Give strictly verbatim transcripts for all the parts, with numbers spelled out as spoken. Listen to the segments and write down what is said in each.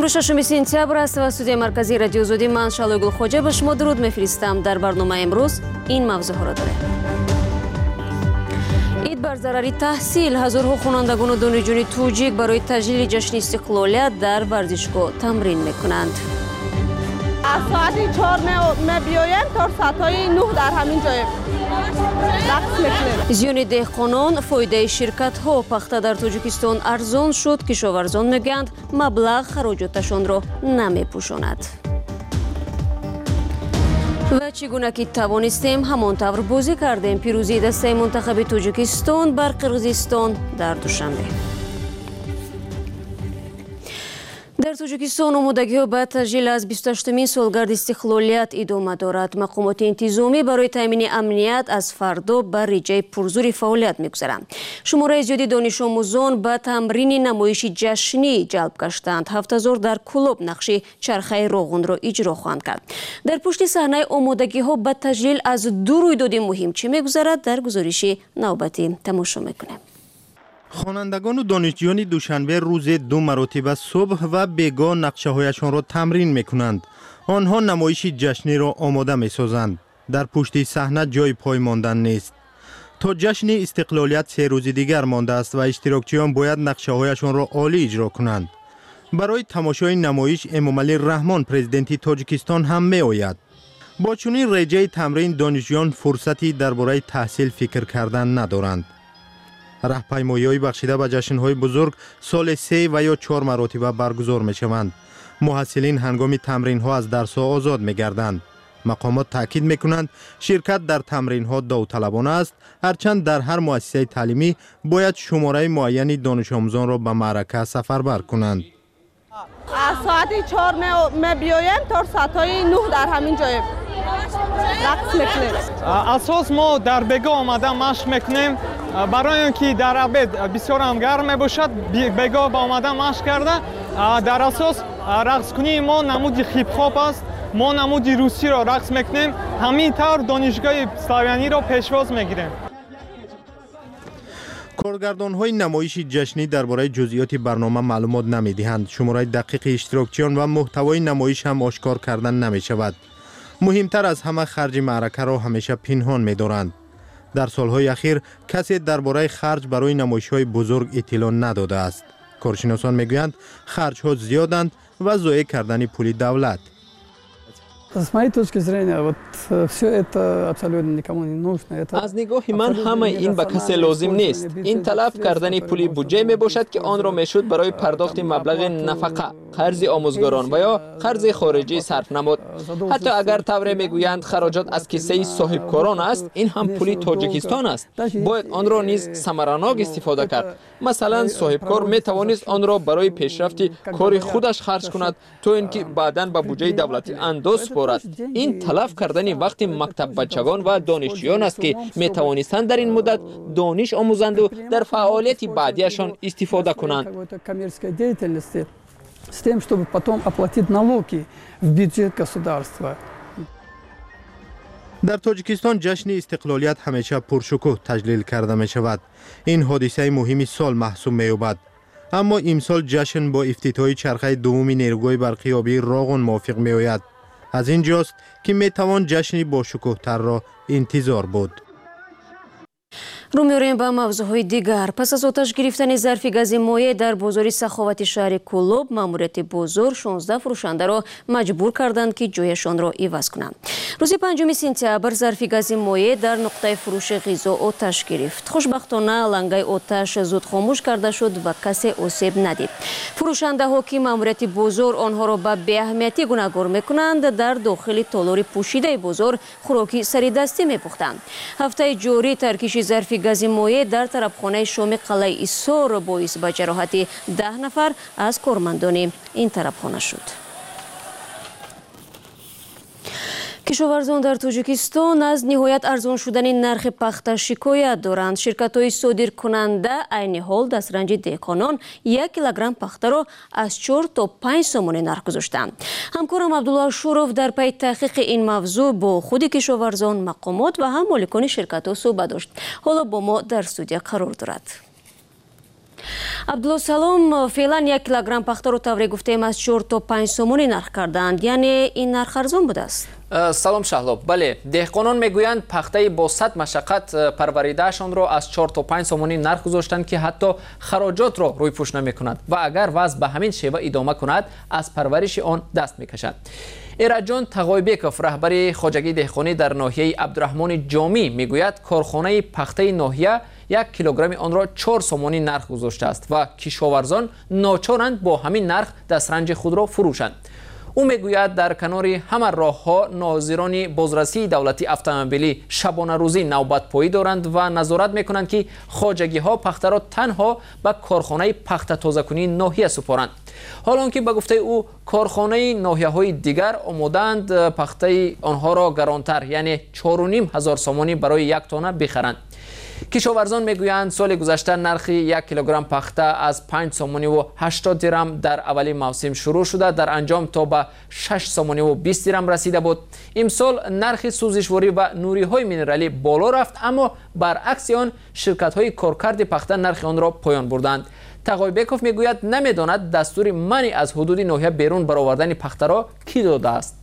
امروز ششم سپتامبر است و استودیوی مرکزی رادیو زودی من شالوی گلخوجه به شما درود میفرستم. در برنامه امروز این موضوع ها را داریم. عید بر ضرر تحصیل، هزارها خوانندگان و دانشجویان توجیک برای تجلیل جشن استقلالیت در ورزشگاه تمرین میکنند. از ساعت چهار می بیایم تا ساعت نه در همین جای رقص میکنیم. زیان دهقانان، فایده شرکت ها پخته در تاجیکستان ارزان شد. کشاورزان میگویند مبلغ خراجاتشان را نمیپوشاند. و چگونه که توانستیم همانطور بازی کردیم. پیروزی دسته منتخب تاجیکستان بر قرقیزستان در دوشنبه. در تاجیکستان آمادگی ها به تجلیل از بیست و هشتمین سالگرد استقلالیت ادامه دارد. مقامات انتظامی برای تامین امنیت از فردا بر رجای پرزور فعالیت میگذارند. شماره زیادی دانش آموزان به تمرین نمایش جشنی جلب گشتند. هفت هزار در کلوب نقش چرخه روغن را اجرا خواهند کرد. در پشت صحنه آمادگی ها به تجلیل از دو رویداد مهم چه میگذرد در گزارش نوبتی تماشا میکنیم. خوانندگان و دانشجویان دوشنبه روز دو مرتبه صبح و بیگاه نقشه هایشان را تمرین میکنند. آنها نمایش جشنی را آماده میسازند. در پشت صحنه جای پای ماندن نیست. تا جشن استقلالیت سه روز دیگر مانده است و اشتراکچیان باید نقشه هایشان را عالی اجرا کنند. برای تماشای نمایش امامعلی رحمان پرزیدنت تاجیکستان هم می آید. با چنین رجای تمرین دانشجویان فرصتی درباره تحصیل فکر کردن ندارند. راهپیمایی‌های بخشیده به جشن‌های بزرگ سال سه و یا چهار مرتبه برگزار می‌شوند. محصلین هنگام تمرین‌ها از درس‌ها آزاد می‌گردند. مقامات تاکید می‌کنند شرکت در تمرین‌ها داوطلبانه است، هرچند در هر مؤسسه تعلیمی باید شماره معینی دانش آموزان را به معرکه سفربر کنند. از ساعت چهار می بیایم تا ساعت نه در همین جای رقص میکنیم. اساس ما در بگاه آمده مشق میکنیم برای اینکه در عبد بسیار هم گرم باشد. بگاه با آمده مشق کرده. در اساس رقص کنی ما نمود هیپ هاپ است. ما نمود روسی را رقص میکنیم. همین طور دانشگاه سلاویانی را پیشواز میگیریم. کارگردان های نمایش جشنی درباره جزئیات برنامه معلومات نمیدهند. شماره دقیق اشتراکچیان و محتوای نمایش هم آشکار کردن نمی شود. مهمتر از همه خرج معرکه را همیشه پنهان می دارند. در سالهای اخیر کسی درباره خرج برای نمایش های بزرگ اطلاع نداده است. کارشناسان می گویند خرج ها زیادند و ضایع کردن پول دولت. از نگاه من همه این به کسی لازم نیست. این تلف کردن پولی بودجه می باشد که آن را میشد برای پرداخت مبلغ نفقه، قرض آموزگاران و یا قرض خارجی صرف نمود. حتی اگر طوری میگویند خراجات از کیسه صاحبکاران است، این هم پولی تاجیکستان است. باید آن را نیز ثمراناک استفاده کرد. مثلا صاحبکار می توانست آن را برای پیشرفت کار خودش خرج کند تا اینکه بعداً به بودجه دولتی انداز سپارد. این تلف کردن وقت مکتب بچگان و دانشجویان است که می توانستند در این مدت دانش آموزند و در فعالیت بعدیشان استفاده کنند. در تاجیکستان جشن استقلالیت همیشه پرشکوه تجلیل کرده می شود. این حادثه مهمی سال محسوب می یابد. اما امسال جشن با افتتاح چرخه دوم نیروگاه برقی آبی راغون موافق می آید. از اینجاست که می توان جشنی با شکوه تر را انتظار بود. رو می‌آوریم به موضوعهای دیگر. پس از آتش گرفتن ظرف گاز مایع در بازار سخاوت شهر کلوب، ماموریت بازار شانزده فروشنده را مجبور کردند که جایشان را عوض کنند. روز پنجم سپتامبر ظرف گاز مایع در نقطه فروش غذا آتش گرفت. خوشبختانه لنگای آتش زود خاموش کرده شد و کسی آسیب ندید. فروشنده ها که ماموریت بازار آنها را به بی‌اهمیتی گوناگور می‌کنند، در داخل تالار پوشیده بازار خوراکی سری دستی می‌پختند. هفته جاری ترکیش ظرف گاز مایع در طرفخانه شام قلعه ایثار باعث به جراحت ده نفر از کارمندان این طرفخانه شد. کشاورزان در تاجیکستان از نهایت ارزان شدن نرخ پخته شکایت دارند. شرکت‌های صادر کننده عین حال دسترنج دهقانان یک کیلوگرم پخته را از چهار تا پنج سومانی نرخ گذاشتند. همکارم عبدالله شوروف در پی تحقیق این موضوع با خود کشاورزان، مقامات و هم مالکان شرکت‌ها صحبت داشت. حالا با ما در استودیو قرار دارد. عبدالله سلام، فعلا یک کیلوگرم پخته رو طوری گفتیم از چهار تا پنج سومونی نرخ کردند، یعنی این نرخ ارزان بوده است؟ سلام شهلاب، بله، دهقانان میگویند پخته با صد مشقت پروریدهشان را از چهار تا پنج سومونی نرخ گذاشتند که حتی خراجات را روی پوش نمی کند و اگر وضع به همین شیوه ادامه کند از پرورش آن دست میکشند. ایرجان تقایبکوف، رهبر خواجگی دهقانی در ناحیه عبدالرحمن جامی میگوید کارخانه پخته ناحیه یک کیلوگرم آن را چهار سومانی نرخ گذاشته است و کشاورزان ناچارند با همین نرخ دسترنج خود را فروشند. او میگوید در کنار همه راهها ناظران بازرسی دولتی اتومبیلی شبانه روزی نوبت پایی دارند و نظارت میکنند که خواجگی ها پخته را تنها به کارخانه پخته تازه کنی ناحیه سپارند. حالان که به گفته او کارخانه ناحیه های دیگر آمادند پخته آنها را گرانتر، یعنی چهار و نیم هزار سومانی برای یک تانه بخرند. کشاورزان میگویند سال گذشته نرخ یک کیلوگرم پخته از پنج سومانی و هشتاد درم در اولی موسم شروع شده، در انجام تا به شش سومانی و بیست درم رسیده بود. امسال نرخ سوزشواری و نوری های مینرالی بالا رفت، اما برعکس آن شرکت های کارکرد پخته نرخ آن را پایان بردند. تقایبکوف میگوید نمیداند دستور منع از حدود ناحیه بیرون برآوردن پخته را کی داده است.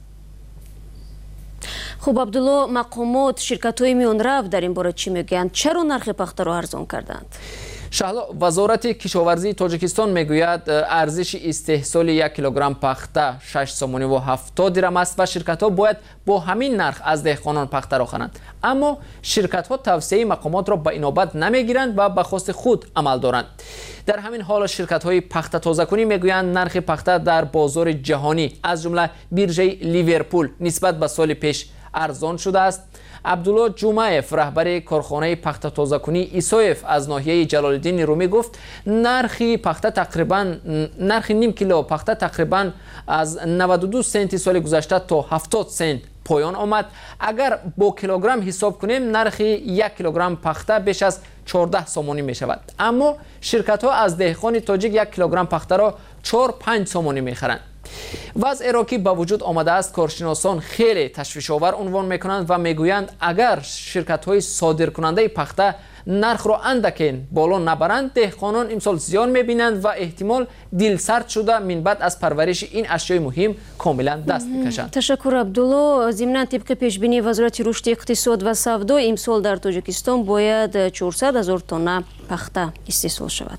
خب عبدالله، مقامات، شرکت های میان رفت در این باره چی میگویند؟ چرا نرخ پخته را ارزان کردند؟ شهلا، وزارت کشاورزی تاجیکستان میگوید ارزش استحصال یک کیلوگرم پخته شش سومانی و هفتاد درم است و شرکت ها باید با همین نرخ از دهقانان پخته را خرند. اما شرکت ها توصیه مقامات را به اینابت نمیگیرند و به خواست خود عمل دارند. در همین حال شرکت های پخته تازه کنی میگویند نرخ پخته در بازار جهانی از جمله بیرژه لیورپول نسبت به سال پیش ارزان شده است. عبدالله جمعیف، رهبر کارخانه پخته تازه کنی ایسایف از ناحیه جلال الدین رومی گفت نرخ پخته تقریبا نرخ نیم کیلو پخته تقریبا از نود و دو سنت سال گذشته تا هفتاد سنت پایان آمد. اگر با کیلوگرم حساب کنیم نرخ یک کیلوگرم پخته بیش از چهارده سومانی می شود، اما شرکت ها از دهقان تاجیک یک کیلوگرم پخته را چهار پنج سومانی می خرند. وضع راکی به وجود آمده است. کارشناسان خیلی تشویش‌آور عنوان میکنند و میگویند اگر شرکت های صادر کننده پخته نرخ را اندکین بالا نبرند، دهقانان امسال زیان میبینند و احتمال دل سرد شده من بعد از پرورش این اشیای مهم کاملا دست میکشند. تشکر عبدالله. ضمناً طبق پیشبینی وزارت رشد اقتصاد و سودا امسال در تاجیکستان باید چهارصد هزار تن پخته استحصال شود.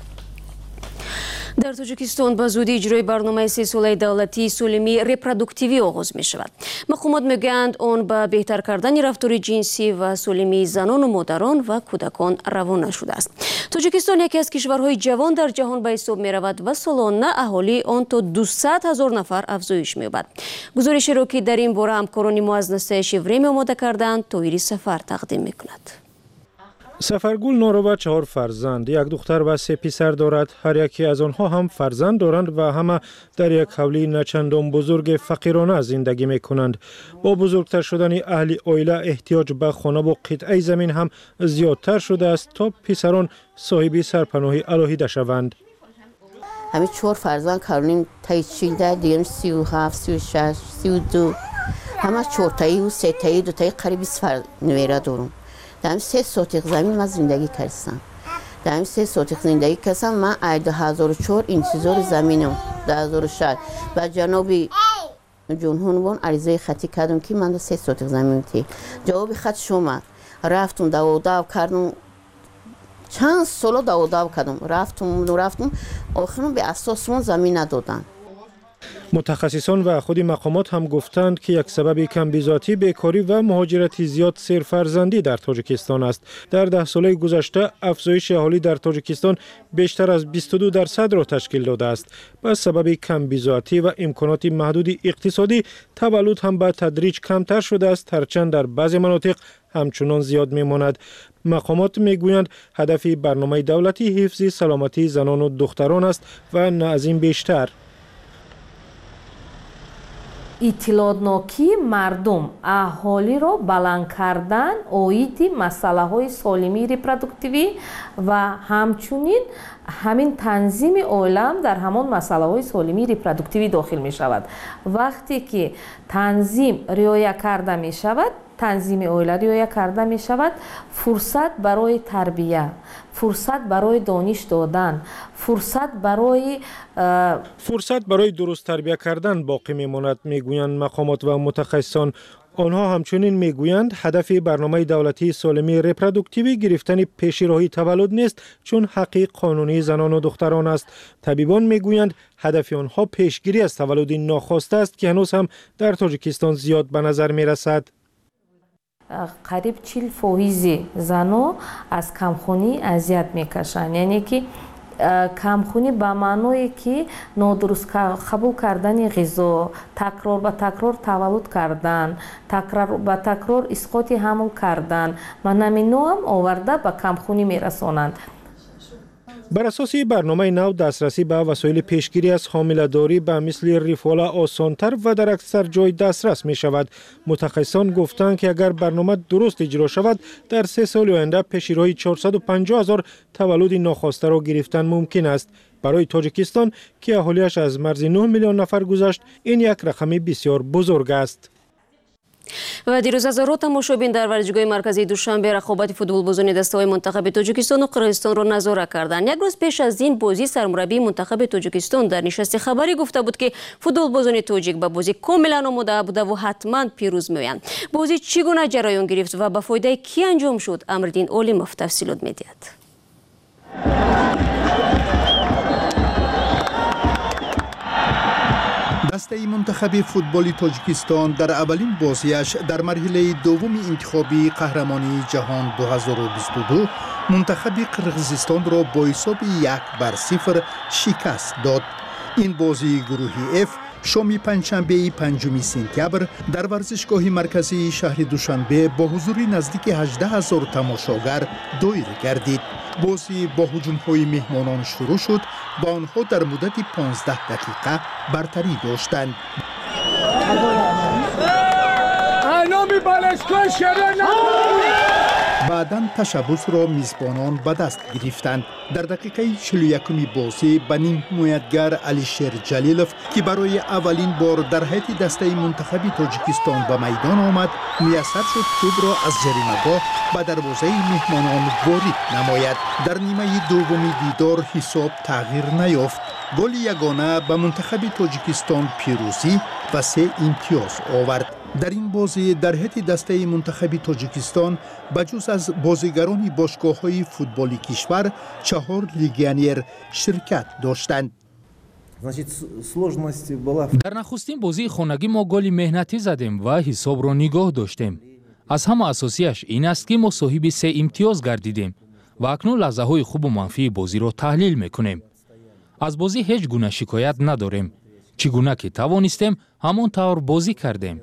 در تاجیکستان به زودی اجرای برنامه سه ساله دولتی سالمی ریپرودوکتیوی آغاز می شود. مقامات میگویند آن به بهتر کردن رفتار جنسی و سالمی زنان و مادران و کودکان روانه شده است. تاجیکستان یکی از کشورهای جوان در جهان به حساب می رود و سالانه اهالی آن تا دویست هزار نفر افزایش می یابد. گزارش را که در این باره همکاران ما از نسای شیوریم آماده کردند تویری سفر تقدیم می کند. سفرگل نوروبا چهار فرزند، یک دختر و سه پسر دارد. هر یکی از آنها هم فرزند دارند و همه در یک حولی نچندان بزرگ فقیرانه زندگی می کنند. با بزرگتر شدن اهل عائله احتیاج به خانه و قطعه زمین هم زیادتر شده است تا پسران صاحب سرپناهی الهیده شوند. همه چهار فرزند کارونیم تایی چیلده، دیگرم سی و هفت، سی و شش، سی و دو، همه چهار تایی و سه تایی دو تایی قریب بیست فرد نویره دارم. در همین سه سوتیق زمین من زندگی کردم. در همین سه سوتیق زندگی کردم. من ای دو هزار و چهار انتظار زمینم دو هزار و شش و جنابی جمهور عریضه خطی کردم که من در سه سوتیق زمین تی جواب خط شما رفتم دو دو کردم. چند سال دو دو کردم رفتم رفتم آخرم به اساسمون زمین ندادن. متخصصان و خود مقامات هم گفتند که یک سبب کم بیزاتی بیکاری و مهاجرت زیاد سرفرزندی در تاجیکستان است. در ده ساله گذشته افزایش اهالی در تاجیکستان بیشتر از بیست و دو درصد را تشکیل داده است. به سبب کم بیزاتی و امکانات محدود اقتصادی تولد هم به تدریج کمتر شده است، هرچند در بعضی مناطق همچنان زیاد میماند. مقامات میگویند هدف برنامه دولتی حفظ سلامتی زنان و دختران است و نه از این بیشتر. иттилоънокии мардум аҳолиро баланд кардан оиди масъалаҳои солимии репродуктивӣ ва ҳамчунин ҳамин танзими оилаам дар ҳамон масъалаҳои солимии репродуктивӣ дохил мешавад. вақте ки танзим риоя карда мешавад танзими оила риоя карда мешавад. Фурсат барои тарбия, фурсат барои дониш додан, фурсат барои фурсат барои дуруст тарбия кардан боқӣ мемонад, мегӯянд мақомот ва мутахассисон. آنها همچنین میگویند هدف برنامه دولتی سالمی رپرودوکتیوی گرفتن پیشیراهی تولد نیست، چون حق قانونی زنان و دختران است. طبیبان میگویند هدف آنها پیشگیری از تولد ناخواسته است که هنوز هم در تاجیکستان زیاد به نظر میرسد. قریب چهل فیصد زنان از کمخونی اذیت میکشند، یعنی که کمخونی به معنی که نادرست قبول کردن غذا، تکرار به تکرار تولد کردن، تکرار به تکرار اسقاط حمل کردن، من همین هم آورده به کمخونی میرسانند. بر اساس برنامه نو دسترسی به وسایل پیشگیری از حامله‌داری به مثل ریفالا آسانتر و در اکثر جای دسترس می شود. متخصصان گفتند که اگر برنامه درست اجرا شود در سه سال آینده پیشگیری چهارصد و پنجاه هزار تولد ناخواسته را گرفتن ممکن است. برای تاجیکستان که اهالیش از مرز نه میلیون نفر گذشت، این یک رقم بسیار بزرگ است. و دیروز هزارها تماشابین در ورزشگاه مرکزی دوشنبه رقابت فوتبالبازان دسته‌های منتخب تاجیکستان و قرقیزستان را نظاره کردند. یک روز پیش از این بازی سرمربی منتخب تاجیکستان در نشست خبری گفته بود که فوتبالبازان تاجیک به بازی کاملا آماده بوده و حتما پیروز می‌آیند. بازی چگونه جریان گرفت و به فایده کی انجام شد؟ امردین علیموف تفصیلات می‌دهد. دسته منتخب فوتبال تاجیکستان در اولین بازیش در مرحله دوم انتخابی قهرمانی جهان دو هزار و بیست و دو منتخب قرقیزستان را با حساب یک بر صفر شکست داد. این بازی گروهی F شام پنجشنبه پنجم سپتامبر در ورزشگاه مرکزی شهر دوشنبه با حضور نزدیک هجده هزار تماشاگر دایر گردید. بازی با هجوم‌های مهمانان شروع شد و آنها در مدت پانزده دقیقه برتری داشتند. بعداً تشبث را میزبانان به دست گرفتند. در دقیقه چهل و یکم بازی به نیم حمایتگر علیشیر جلیلوف که برای اولین بار در هیئت دسته منتخب تاجیکستان به میدان آمد، میسر شد توپ را از جریمه‌گاه به دروازه مهمانان وارد نماید. در نیمه دوم دیدار حساب تغییر نیافت. گل یگانه به منتخب تاجیکستان پیروزی و سه امتیاز آورد. در این بازی در هیئت دسته منتخب تاجیکستان بجز از بازیگران باشگاه‌های فوتبالی کشور چهار لیگیونر شرکت داشتند. در نخستین بازی خانگی ما گل مهنتی زدیم و حساب را نگاه داشتیم. از همه اساسیش این است که ما صاحب سه امتیاز گردیدیم و اکنون لحظه‌های خوب و منفی بازی را تحلیل می‌کنیم. از بازی هیچ گونه شکایت نداریم. چگونه که توانستیم همون طور بازی کردیم.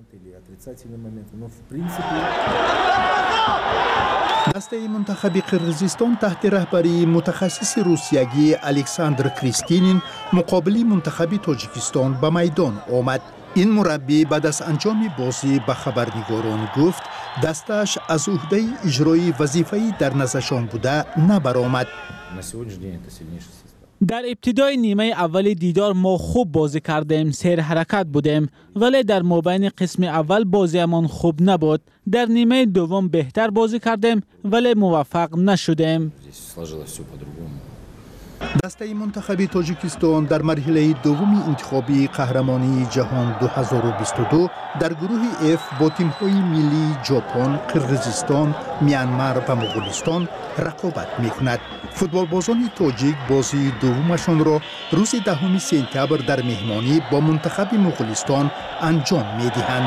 دسته منتخب قرقیزستان تحت رهبری متخصص روسیایی الکساندر کریستینین مقابل منتخب تاجیکستان به میدان آمد. این مربی بعد از انجام بازی به خبرنگاران گفت دستش از عهده اجرای وظیفه‌ای در نزدشان بوده نبرآمد. در ابتدای نیمه اول دیدار ما خوب بازی کردیم، سیر حرکت بودیم، ولی در مابین قسم اول بازیمان خوب نبود. در نیمه دوم بهتر بازی کردیم ولی موفق نشدیم. دسته منتخب تاجیکستان در مرحله دوم انتخابی قهرمانی جهان دو هزار و بیست و دو در گروه F با تیم‌های ملی ژاپن، قرقیزستان، میانمار و مغولستان رقابت می‌کند. فوتبالبازان تاجیک بازی دومشان را روز دهم سپتامبر در مهمانی با منتخب مغولستان انجام می‌دهند.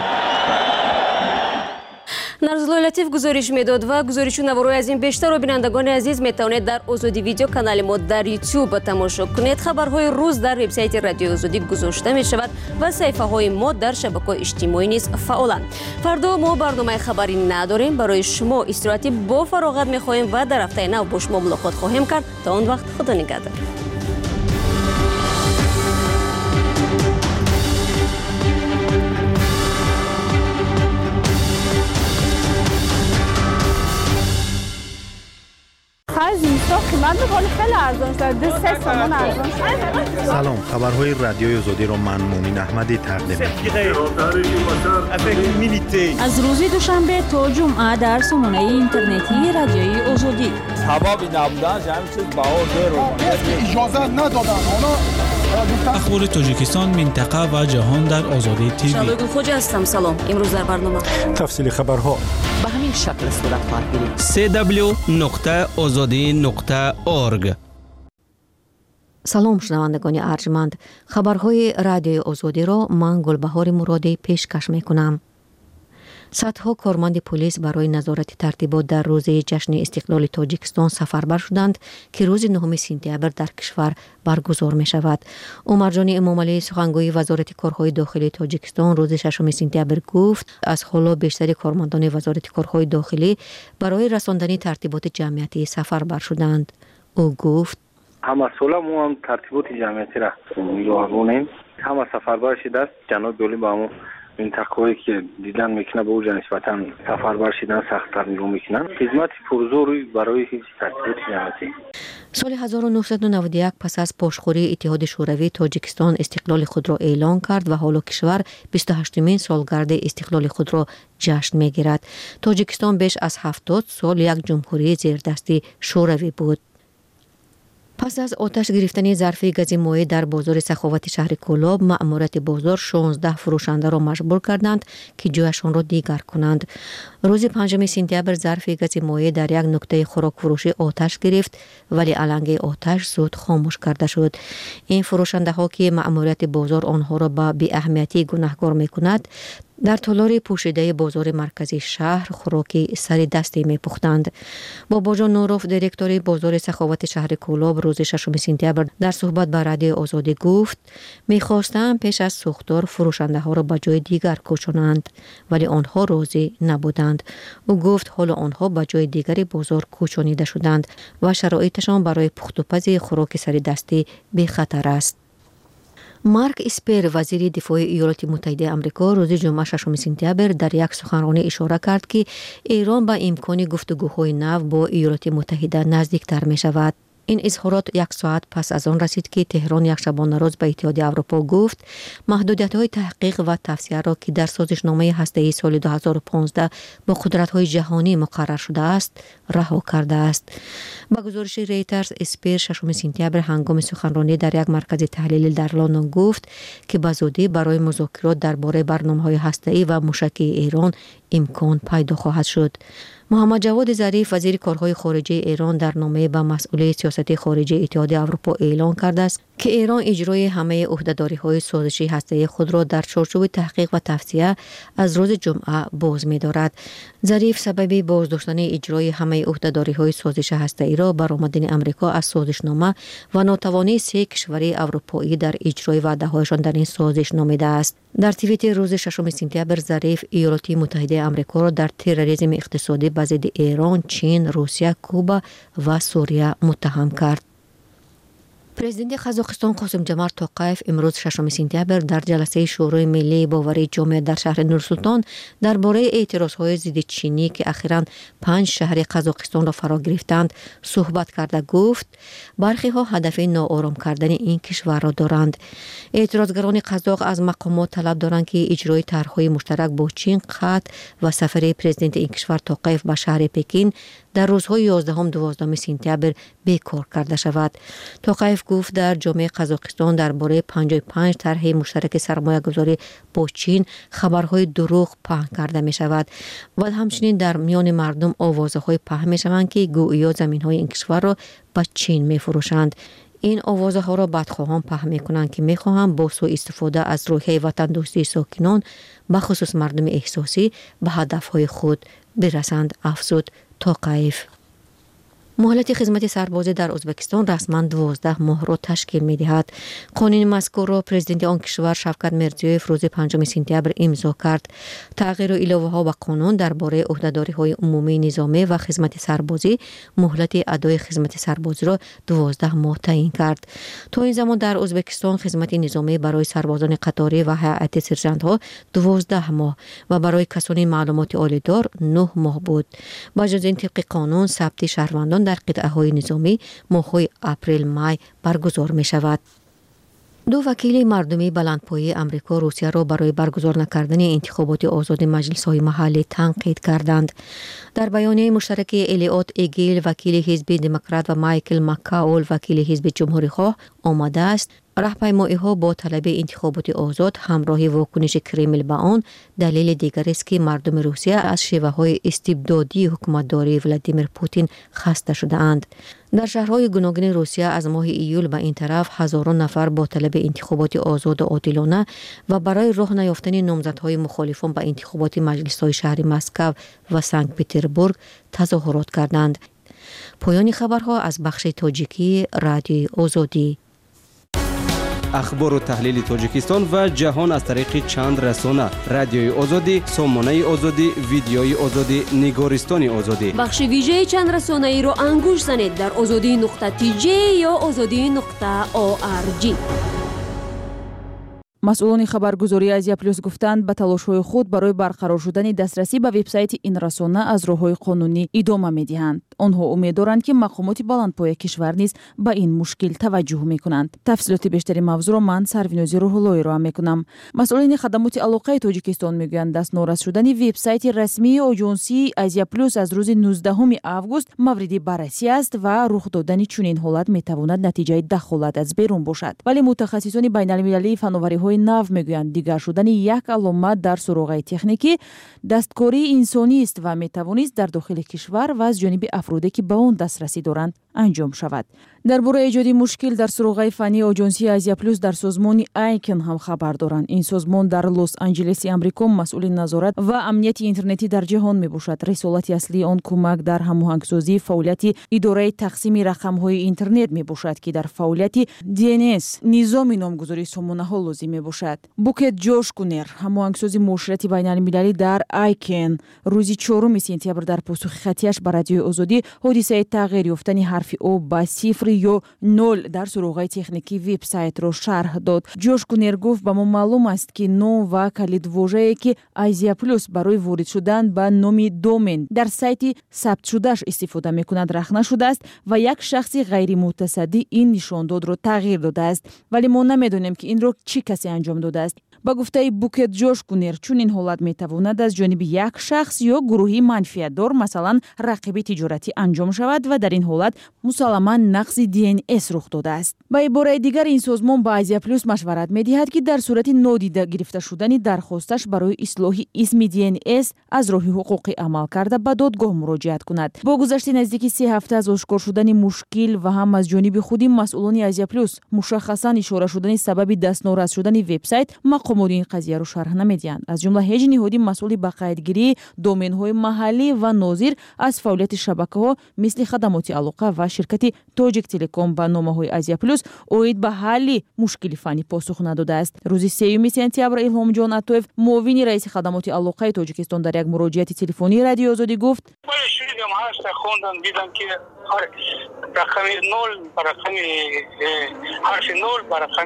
нарзуллои латиф гузориш медод ва гузориши наворои аз ин бештарро бинандагони азиз метавонед дар озодӣ видео канали мо дар ютуб тамошо кунед. хабарҳои рӯз дар вебсайти радиои озодӣ гузошта мешавад ва саҳифаҳои мо дар шабакаҳои иҷтимоӣ низ фаъоланд. фардо мо барномаи хабарӣ надорем. барои шумо истироҳати бо фароғат мехоҳем ва дар ҳафтаи нав бо шумо мулоқот хоҳем кард. то он вақт худо нигаҳдор. خیلی خیلی ارزان شد. دو سه تومان ارزان شد. سلام، خبرهای رادیوی آزادی را من مومن احمدی تقدیم می‌کنم. از روز دوشنبه تا جمعه در سامانه اینترنتی رادیوی آزادی. حبابی نبودن جمع چیز بهار رو اجازه ندادن. اخبار تاجیکستان، منطقه و جهان در آزادی تیوی. شبگو خوجا هستم. سلام. امروز در برنامه تفصیل خبرها به همین شکل صورت خواهد گرفت. سی دبلیو نقطه آزادی نقطه اورگ. سلام شنوندگان ارجمند، خبرهای رادیوی آزادی را من گلبهار مرادی پیشکش میکنم. صدها کارمند پلیس برای نظارت ترتیبات در روز جشن استقلال تاجیکستان سفربر شدند که روز نهم سپتامبر در کشور برگزار می شود. عمرجان امامعلی سخنگوی وزارت کارهای داخلی تاجیکستان روز ششم سپتامبر گفت از حالا بیشتر کارمندان وزارت کارهای داخلی برای رساندن ترتیبات جمعیتی سفربر شدند. او گفت همه ساله ما هم ترتیبات جمعیتی را می‌گذاریم. همه سفربر شده جناب دولی با ما منطقه‌ای که دیدن میکنه به اوج نسبتاً سفربر شدن سخت‌تر نیرو میکنن. خدمت پرزوری برای هیچ ترتیبات جمعیتی. سال هزار و نهصد و نود و یک پس از پاشخوری اتحاد شوروی تاجیکستان استقلال خود را اعلان کرد و حالا کشور بیست و هشتمین سالگرد استقلال خود را جشن میگیرد. تاجیکستان بیش از هفتاد سال یک جمهوری زیردستی شوروی بود. پس از آتش گرفتن ظرف گاز مایع در بازار سخاوت شهر کولاب، مأموریت بازار شانزده فروشنده را مجبور کردند که جایشان را دیگر کنند. روز پنجم سپتامبر ظرف گاز مایع در یک نقطه خوراک فروشی آتش گرفت ولی علنگ آتش زود خاموش کرده شد. این فروشنده ها که مأموریت بازار آنها را به بی اهمیتی گناهکار می کند، در تالار پوشیده بازار مرکزی شهر خوراکی سر دستی می پختند. بابا جان نوروف دیرکتور بازار سخاوت شهر کولاب روز ششم سپتامبر در صحبت با رادیو آزادی گفت می خواستند پیش از سوختار فروشنده ها را به جای دیگر کوچانند ولی آنها راضی نبودند. او گفت حالا آنها به جای دیگری بازار کوچانیده شدند و شرایطشان برای پخت و پز خوراک سر دستی بی خطر است. مارک اسپر وزیر دفاع ایالات متحده آمریکا روز جمعه ششم سپتامبر در یک سخنرانی اشاره کرد که ایران به امکان گفتگوهای نو با ایالات متحده نزدیکتر می شود. این اظهارات یک ساعت پس از آن رسید که تهران یک شبانه روز به اتحاد اروپا گفت محدودیت‌های تحقیق و توسعه را که در سازشنامه هسته‌ای سال دو هزار و پانزده با قدرت‌های جهانی مقرر شده است رها کرده است. با گزارش ریترز، اسپر ششم سپتامبر هنگام سخنرانی در یک مرکز تحلیلی در لندن گفت که به زودی برای مذاکرات درباره برنامه‌های هسته‌ای و موشکی ایران امکان پیدا خواهد شد. محمد جواد ظریف وزیر کارهای خارجه ایران در نامه به مسئول سیاست خارجی اتحاد اروپا اعلان کرده است که ایران اجرای همه عهده‌داری‌های سازشی هسته‌ای خود را در چارچوب تحقیق و توسعه از روز جمعه باز می‌دارد. ظریف سبب بازداشتن اجرای همه عهده‌داری‌های سازش هسته‌ای را برآمدن آمریکا از سازشنامه و ناتوانی سه کشور اروپایی در اجرای وعده‌هایشان در این سازش نامیده است. در توییت روز ششم سپتامبر ظریف ایالات متحده آمریکا را در تروریسم اقتصادی به ضد ایران، چین، روسیه، کوبا و سوریه متهم کرد. پرزیدنت قزاقستان قاسم جمال توقیف امروز ششم سپتامبر در جلسه شورای ملی باوری جامعه در شهر نورسلطان درباره اعتراضهای ضد چینی که اخیراً پنج شهر قزاقستان را فرا گرفتند صحبت کرده گفت برخی ها هدف ناآرام کردن این کشور را دارند. اعتراضگران قزاق از مقامات طلب دارند که اجرای طرحهای مشترک با چین قطع و سفر پرزیدنت این کشور توقیف به شهر پکین در روزهای یازدهم و دوازدهم سپتامبر بیکار کرده شود. توقیف گفت در جامعه قزاقستان درباره پنجاه و پنج طرح مشترک سرمایه گذاری با چین خبرهای دروغ پهن کرده می شود و همچنین در میان مردم آوازهای پهن می شوند که گویا زمین های این کشور را به چین می فروشند. این آوازه ها را بدخواهان پهن می کنند که می خواهند با سوء استفاده از روحیه وطن دوستی ساکنان به خصوص مردم احساسی به هدف های خود برسند، افزود توقیف. مهلت خدمت سربازی در ازبکستان رسما دوازده ماه را تشکیل می دهد. قانون مذکور را پرزیدنت آن کشور شوکت میرزیویف روز پنجم سپتامبر امضا کرد. تغییر و علاوه ها به قانون درباره عهده‌داری های عمومی نظامی و خدمت سربازی مهلت ادای خدمت سربازی را دوازده ماه تعیین کرد. تا این زمان در ازبکستان خدمت نظامی برای سربازان قطاری و هیئت سرجنت‌ها دوازده ماه و برای کسانی معلومات عالی‌دار نه ماه بود. با جز این طبق قانون ثبت شهروندان آن در قطعه‌های نظامی ماه‌های اپریل مای برگزار می‌شود. دو وکیل مردمی بلندپایه امریکا روسیه را برای برگزار نکردن انتخابات آزاد مجلس‌های محلی تنقید کردند. در بیانیه مشترک الیوت ایگل وکیل حزب دموکرات و مایکل مکاول وکیل حزب جمهوری‌خواه آمده است راهپیمایی‌ها با طلب انتخابات آزاد همراه واکنش کرمل به آن دلیل دیگر است که مردم روسیه از شیوه‌های استبدادی حکومتداری ولادیمیر پوتین خسته شده‌اند. در شهرهای گوناگون روسیه از ماه ایول به این طرف هزاران نفر با طلب انتخابات آزاد و عادلانه و برای راه نیافتن نامزدهای مخالفان به انتخابات مجلس‌های شهر مسکو و سنت پترزبورگ تظاهرات کردند. پایان خبرها از بخش تاجیکی رادیوی آزادی. اخبار و تحلیل تاجیکستان و جهان از طریق چند رسانه: رادیوی آزادی، سامانه آزادی، ویدیوی آزادی، نگارستان آزادی. بخش ویژه چند رسانه ای را انگوش زنید در آزادی نقطه تی جی یا آزادی نقطه او آر جی. مسئولان خبرگزاری ازیا پلوس گفتند به تلاش‌های خود برای برقرار شدن دسترسی به وبسایت این رسانه از راه‌های قانونی ادامه می‌دهند. آنها امید دارند که مقامات بلندپایه کشور نیز به این مشکل توجه می‌کنند. تفصیلات بیشتری موضوع را من سروینوزی روح‌اللهی را می‌کنم. مسئولین خدمات علاقه تاجیکستان می‌گویند دست نورست شدن وبسایت رسمی آژانسی ازیا پلوس از روز نوزدهم آگوست مورد بررسی است و رخ دادن چنین حالت می‌تواند نتیجه دخالت از بیرون باشد. ولی متخصصان بین‌المللی فناوری‌های نو میگویند دیگر شدن یک علامت در سروغ تکنیکی دستکاری انسانی است و میتوانست در داخل کشور و از جانب افرادی که به آن دسترسی دارند انجام شود. درباره ایجاد مشکل در سروغ فنی آژانسی ازیا پلوس در سازمان آیکن هم خبر دارند. این سازمان در لس آنجلس آمریکا مسئول نظارت و امنیت اینترنتی در جهان میباشد. رسالت اصلی آن کمک در هماهنگسازی فعالیت اداره تقسیم رقم‌های اینترنت میباشد که در فعالیت دی ان اس نظام نامگذاری سامانه‌ها لازم میباشد. بوکت جوش کونر هماهنگساز معاشرتی بین‌المللی در آیکن روز چهارم سپتامبر در پاسخ خطیش به رادیوی آزادی حادثه تغییر یافتن حرف او با صفر یا نول در سروغ تکنیکی وبسایت را شرح داد. جوش کونر گفت به ما معلوم است که نام و کلیدواژه‌ای که ازیا پلوس برای وارد شدن به نام دومین در سایت ثبت شدهش استفاده میکند رخ نشده است و یک شخص غیر متصدی این نشانداد را تغییر داده است، ولی ما نمیدونیم که این را چه کسی انجام داده است. با گفته بوکت جوش کونر چون این حالت میتواند از جانب یک شخص یا گروهی منفعتدار مثلا رقیب تجارتی انجام شود و در این حالت مسلما نقض دی ان اس رخ داده است. با عبارت دیگر این سازمان با ازیا پلوس مشورت میدهد که در صورت نادیده گرفته شدن درخواستش برای اصلاح اسم دی ان اس از راه حقوقی عمل کرده به دادگاه مراجعت کند. با گذشت نزدیک سه هفته از آشکار شدن مشکل و هم از جانب خود مسئولان ازیا پلوس مشخصا اشاره شدن سبب دست نورست شدن وبسایت مقامات این قضیه رو شرح نمیدهند. از جمله هیچ نهادی مسئول به قیدگیری دومین‌های محلی و ناظر از فعالیت شبکه‌ها مثل خدمات علاقه و شرکت تاجیک تلکام با نامه‌های ازیا پلوس اوید به حل مشکل فنی پاسخ نداده است. روز سوم سپتامبر الهام جان عطوف معاون رئیس خدمات علاقه تاجیکستان در یک مراجعه تلفنی رادیو آزادی گفت خوندم دیدم که رقم نول رقم حرف نول و رقم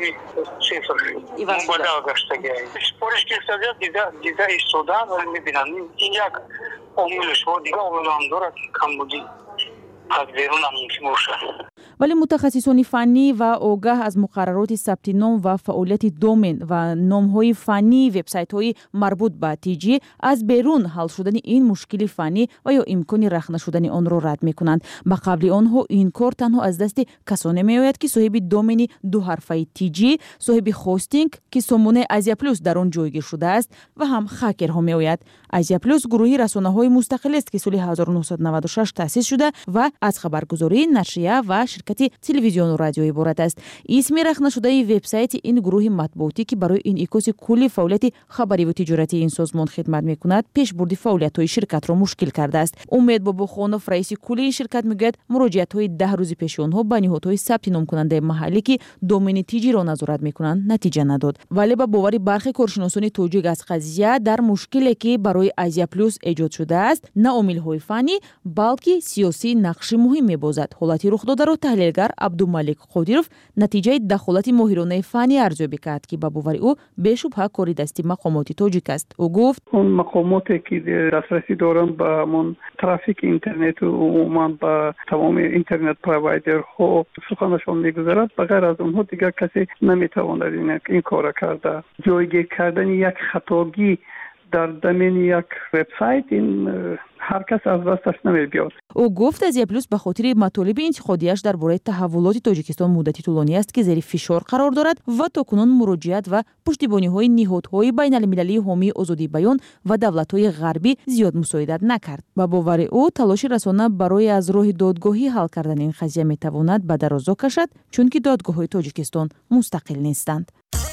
صفر مبادله گشته سپارش گرفته دیده دیده ایستادن و میبینم این یک عاملش بود دیگه عامل هم دارد کم بودی از بیرون هم ممکن باشد. ولی متخصصان فنی و آگاه از مقررات ثبت نام و فعالیت دومین و نام‌های فنی وبسایت‌های مربوط به تیجی از بیرون حل شدن این مشکل فنی و یا امکان رخ نشدن آن را رد می‌کنند. به قبل آنها این کار تنها از دست کسانی می‌آید که صاحب دومین دو حرفه تیجی، صاحب هاستینگ که سامانه ازیا پلوس در آن جایگیر شده است و هم هکرها می‌آید. ازیا پلوس گروهی رسانه‌های مستقل است که سال هزار و نهصد و نود و شش تأسیس شده و از خبرگزاری، نشریه و شرکت تلویزیون و رادیو عبارت است. اسم رخ نشده وبسایت این گروه مطبوعاتی که برای انعکاس کلی فعالیت خبری و تجارتی این سازمان خدمت می‌کند، پیشبرد فعالیت‌های شرکت را مشکل کرده است. امید باباخانوف رئیس کلی این شرکت میگوید مراجعت‌های ده روز پیش آنها به نهادهای ثبت نام کننده محلی که دومین تیجی را نظارت می‌کنند نتیجه نداد. ولی با باور برخی کارشناسان توجیه از قضیه در مشکلی که برای ازیا پلوس ایجاد شده است، نه عامل‌های فنی بلکه سیاسی نقش бахши муҳим мебозад. ҳолати рухдодаро таҳлилгар Абдумалик Қодиров натиҷаи дахолати моҳиронаи фанӣ арзёбӣ кард, ки ба бовари ӯ бешубҳа кори дасти мақомоти тоҷик аст. ӯ гуфт: اون مقاماتی که دسترسی دارن به همون ترافیک اینترنت و عموما به تمام اینترنت پروایدر ها سخنشان میگذارد، بغیر از اونها دیگر کسی نمیتواند این کار کرده. جایگیر کردن یک خطاگی در ضمن یک وبسایت این هر کس از دستش نمی‌بیاد. او گفت از پلوس به خاطر مطالب انتقادیش درباره تحولات تاجیکستان مدتی طولانی است که زیر فشار قرار دارد و تاکنون مراجعت و پشتیبانی‌های نهادهای بین‌المللی حامی آزادی بیان و دولت‌های غربی زیاد مساعدت نکرد. با باور او تلاش رسانه برای از راه دادگاهی حل کردن این قضیه می‌تواند به درازا کشد، چون که دادگاه‌های تاجیکستان مستقل نیستند.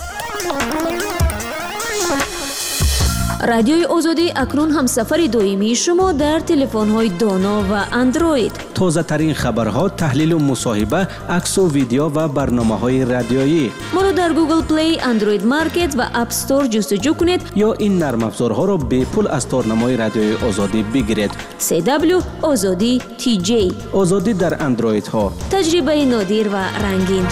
رادیوی آزادی اکنون همسفر دائمی شما در تلفن‌های دانا و اندروید. تازه ترین خبرها، تحلیل و مصاحبه، عکس و ویدیو و برنامه‌های رادیویی. ما را در گوگل پلی، اندروید مارکت و اپ استور جستجو کنید یا این نرم افزارها را به پول از تارنمای رادیوی آزادی بگیرید. سی دبلیو آزادی تی جی. آزادی در اندروید ها. تجربه نادر و رنگین.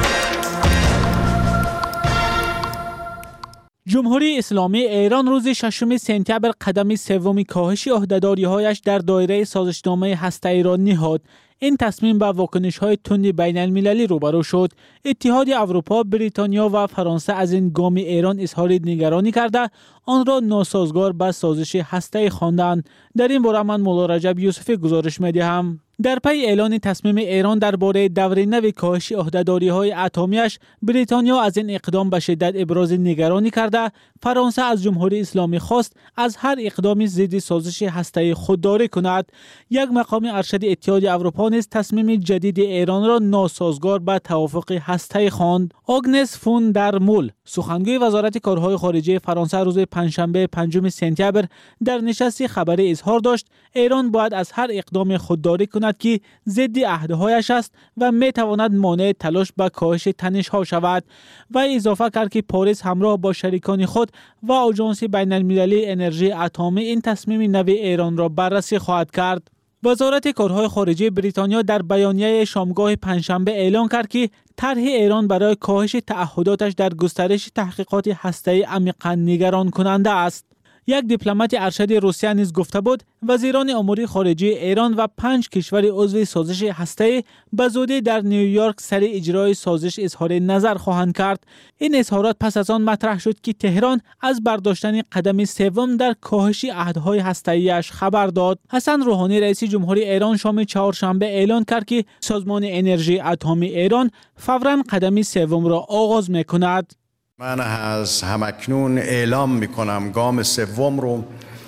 جمهوری اسلامی ایران روز ششم سپتامبر قدم سوم کاهش عهده‌داری‌هایش در دایره سازشنامه هسته‌ای را نهاد. این تصمیم با واکنش‌های تند بین‌المللی روبرو شد. اتحاد اروپا، بریتانیا و فرانسه از این گام ایران اظهار نگرانی کرده آن را ناسازگار با سازش هسته‌ای خواندند. در این باره من مولا رجب یوسفی گزارش می‌دهم. در پی اعلان تصمیم ایران درباره دوره نو کاهش عهده‌داری‌های اتمی‌اش، بریتانیا از این اقدام به شدت ابراز نگرانی کرده، فرانسه از جمهوری اسلامی خواست از هر اقدامی ضد سازش هسته‌ای خودداری کند. یک مقام ارشد اتحاد اروپا نیز تصمیم جدید ایران را ناسازگار با توافق هسته‌ای خواند. آگنس فون در مول، سخنگوی وزارت کارهای خارجه فرانسه، روز پنجشنبه پنجم سپتامبر در نشست خبری اظهار داشت ایران باید از هر اقدام خودداری کند که ضد عهدهایش است و می تواند مانع تلاش به کاهش تنش‌ها شود. و اضافه کرد که پاریس همراه با شریکان خود و آژانس بین‌المللی انرژی اتمی این تصمیم نو ایران را بررسی خواهد کرد. وزارت کارهای خارجه بریتانیا در بیانیه شامگاه پنجشنبه اعلان کرد که طرح ایران برای کاهش تعهداتش در گسترش تحقیقات هسته‌ای عمیقاً نگران کننده است. یک دیپلمات ارشد روسیه نیز گفته بود وزیران امور خارجه ایران و پنج کشور عضو سازش هسته‌ای به زودی در نیویورک سر اجرای سازش اظهار نظر خواهند کرد. این اظهارات پس از آن مطرح شد که تهران از برداشتن قدم سوم در کاهش عهدهای هسته‌ایش خبر داد. حسن روحانی رئیس جمهوری ایران شام چهارشنبه اعلان کرد که سازمان انرژی اتمی ایران فوراً قدم سوم را آغاز می‌کند. من از همکنون اعلام میکنم گام سوم رو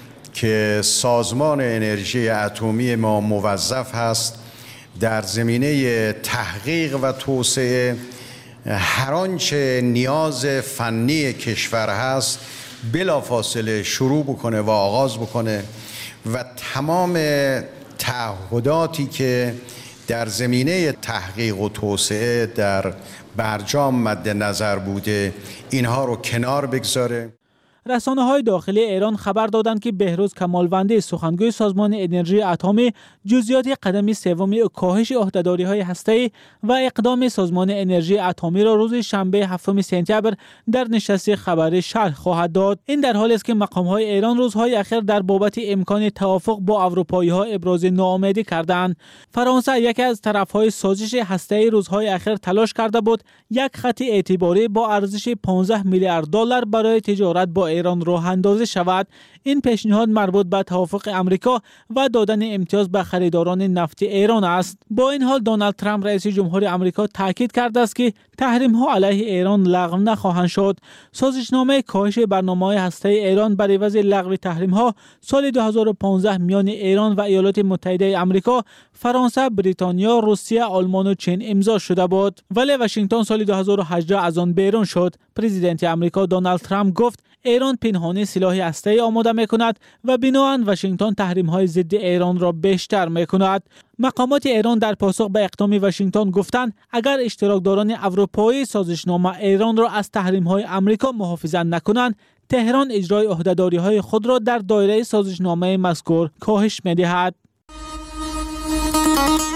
که سازمان انرژی اتمی ما موظف هست در زمینه تحقیق و توسعه هر آنچه نیاز فنی کشور هست بلافاصله شروع بکنه و آغاز بکنه و تمام تعهداتی که در زمینه تحقیق و توسعه در برجام مد نظر بوده اینها رو کنار بگذاره. رسانه‌های داخلی ایران خبر دادند که بهروز کمالوندی، سخنگوی سازمان انرژی اتمی، جزئیات قدم سوم کاهش عهده‌داری‌های هسته‌ای و اقدام سازمان انرژی اتمی را روز شنبه هفتم سپتامبر در نشست خبری شرح خواهد داد. این در حالی است که مقام‌های ایران روزهای اخیر در بابت امکان توافق با اروپایی‌ها ابراز ناامیدی کردند. فرانسه یکی از طرف‌های سازش هسته‌ای روزهای اخیر تلاش کرده بود یک خط اعتباری با ارزش پانزده میلیارد دلار برای تجارت با ایران راه اندازی شود. این پیشنهاد مربوط به توافق امریکا و دادن امتیاز به خریداران نفت ایران است. با این حال دونالد ترامپ رئیس جمهور آمریکا تاکید کرده است که تحریم‌ها علیه ایران لغو نخواهند شد. سازشنامه کاهش برنامه‌های هسته‌ای ایران بر عوض لغو تحریم‌ها سال دو هزار و پانزده میان ایران و ایالات متحده آمریکا، فرانسه، بریتانیا، روسیه، آلمان و چین امضا شده بود. ولی واشنگتن سال دو هزار و هجده از آن بیرون شد. پرزیدنت آمریکا دونالد ترامپ گفت ایران پنهانی سلاح هسته‌ای آماده می‌کند و بنابراین واشنگتن تحریم‌های ضد ایران را بیشتر می‌کند. مقامات ایران در پاسخ به اقدام واشنگتن گفتند اگر اشتراکداران اروپایی سازشنامه ایران را از تحریم‌های آمریکا محافظت نکنند، تهران اجرای عهده‌داری‌های خود را در دایره سازشنامه مذکور کاهش می‌دهد.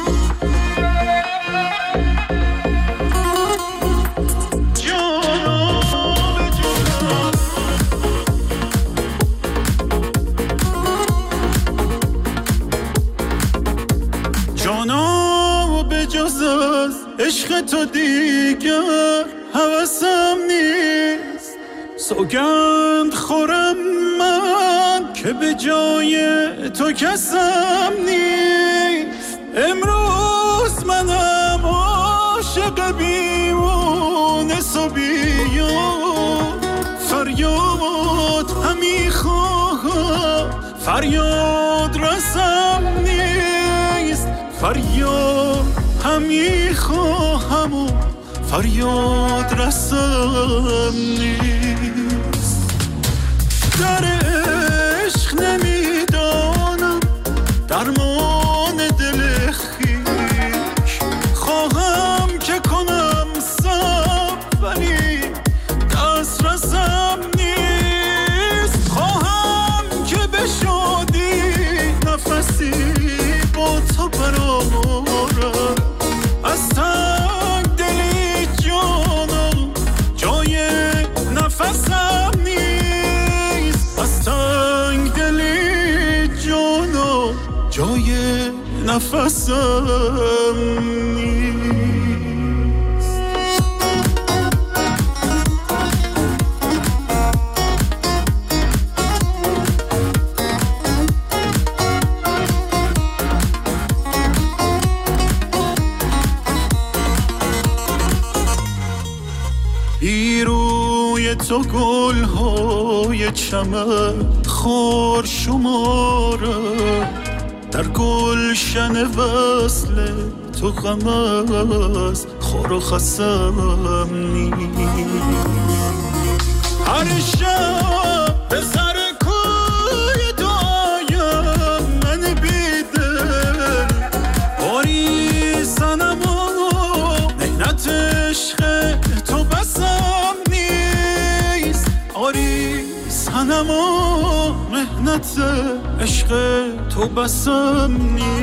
تو دیگر هوسم نیست. سوگند خورم من که به جای تو کسم نیست. امروز منم عاشق بیمونه صبیان، فریاد همی خواهم فریاد رسم نیست. فریاد همی خواهم و فریاد رسم نیست. در عشق نمیدانم درمان دل خویش، خواهم که کنم صبر ولی دست رسم نیست. خواهم که به شادی نفسی با تو برآورم، از تنگ دلی جانم جای نفسم نیست. از تنگ دلی جانم جای نفسم نیست. روی تو گل‌های چمن خار شماره، در گلشن وصل تو غم از خار و خسم نیست. هر شب به سر کوی دعایم من بیدل، باری زنم و مهنت عشق تو بسم نیست. آری سنم و مهنت عشق تو بسم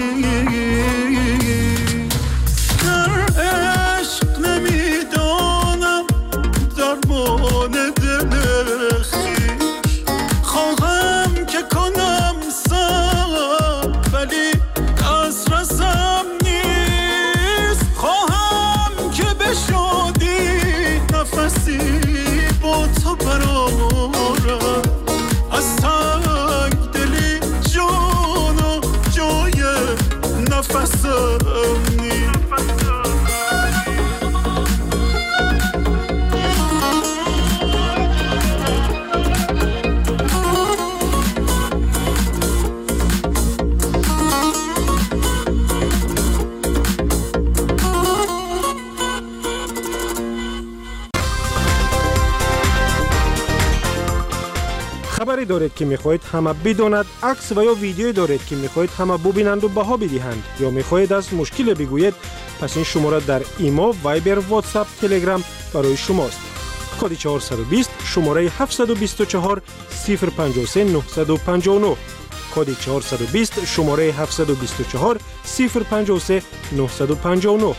نیست. در عشق نمیدانم درمان دل خویش، خواهم که کنم صبر ولی دست رسم نیست. خواهم که به شادی نفسی با تو برآورم، از تنگ دلی جان و جای نفسم نیست. خبری دارید که میخواهید همه بداند، عکس و یا ویدیویی دارید که میخواهید همه ببینند و بها بدهند، یا میخواهید از مشکل بگویید، پس این شماره در ایما، وایبر، واتساپ، تلگرام برای شماست. کد چهارصد و بیست شماره هفتصد و بیست و چهار صفر پنجاه و سه نهصد و پنجاه و نه. کد چهارصد و بیست شماره هفتصد و بیست و چهار صفر پنجاه و سه نهصد و پنجاه و نه.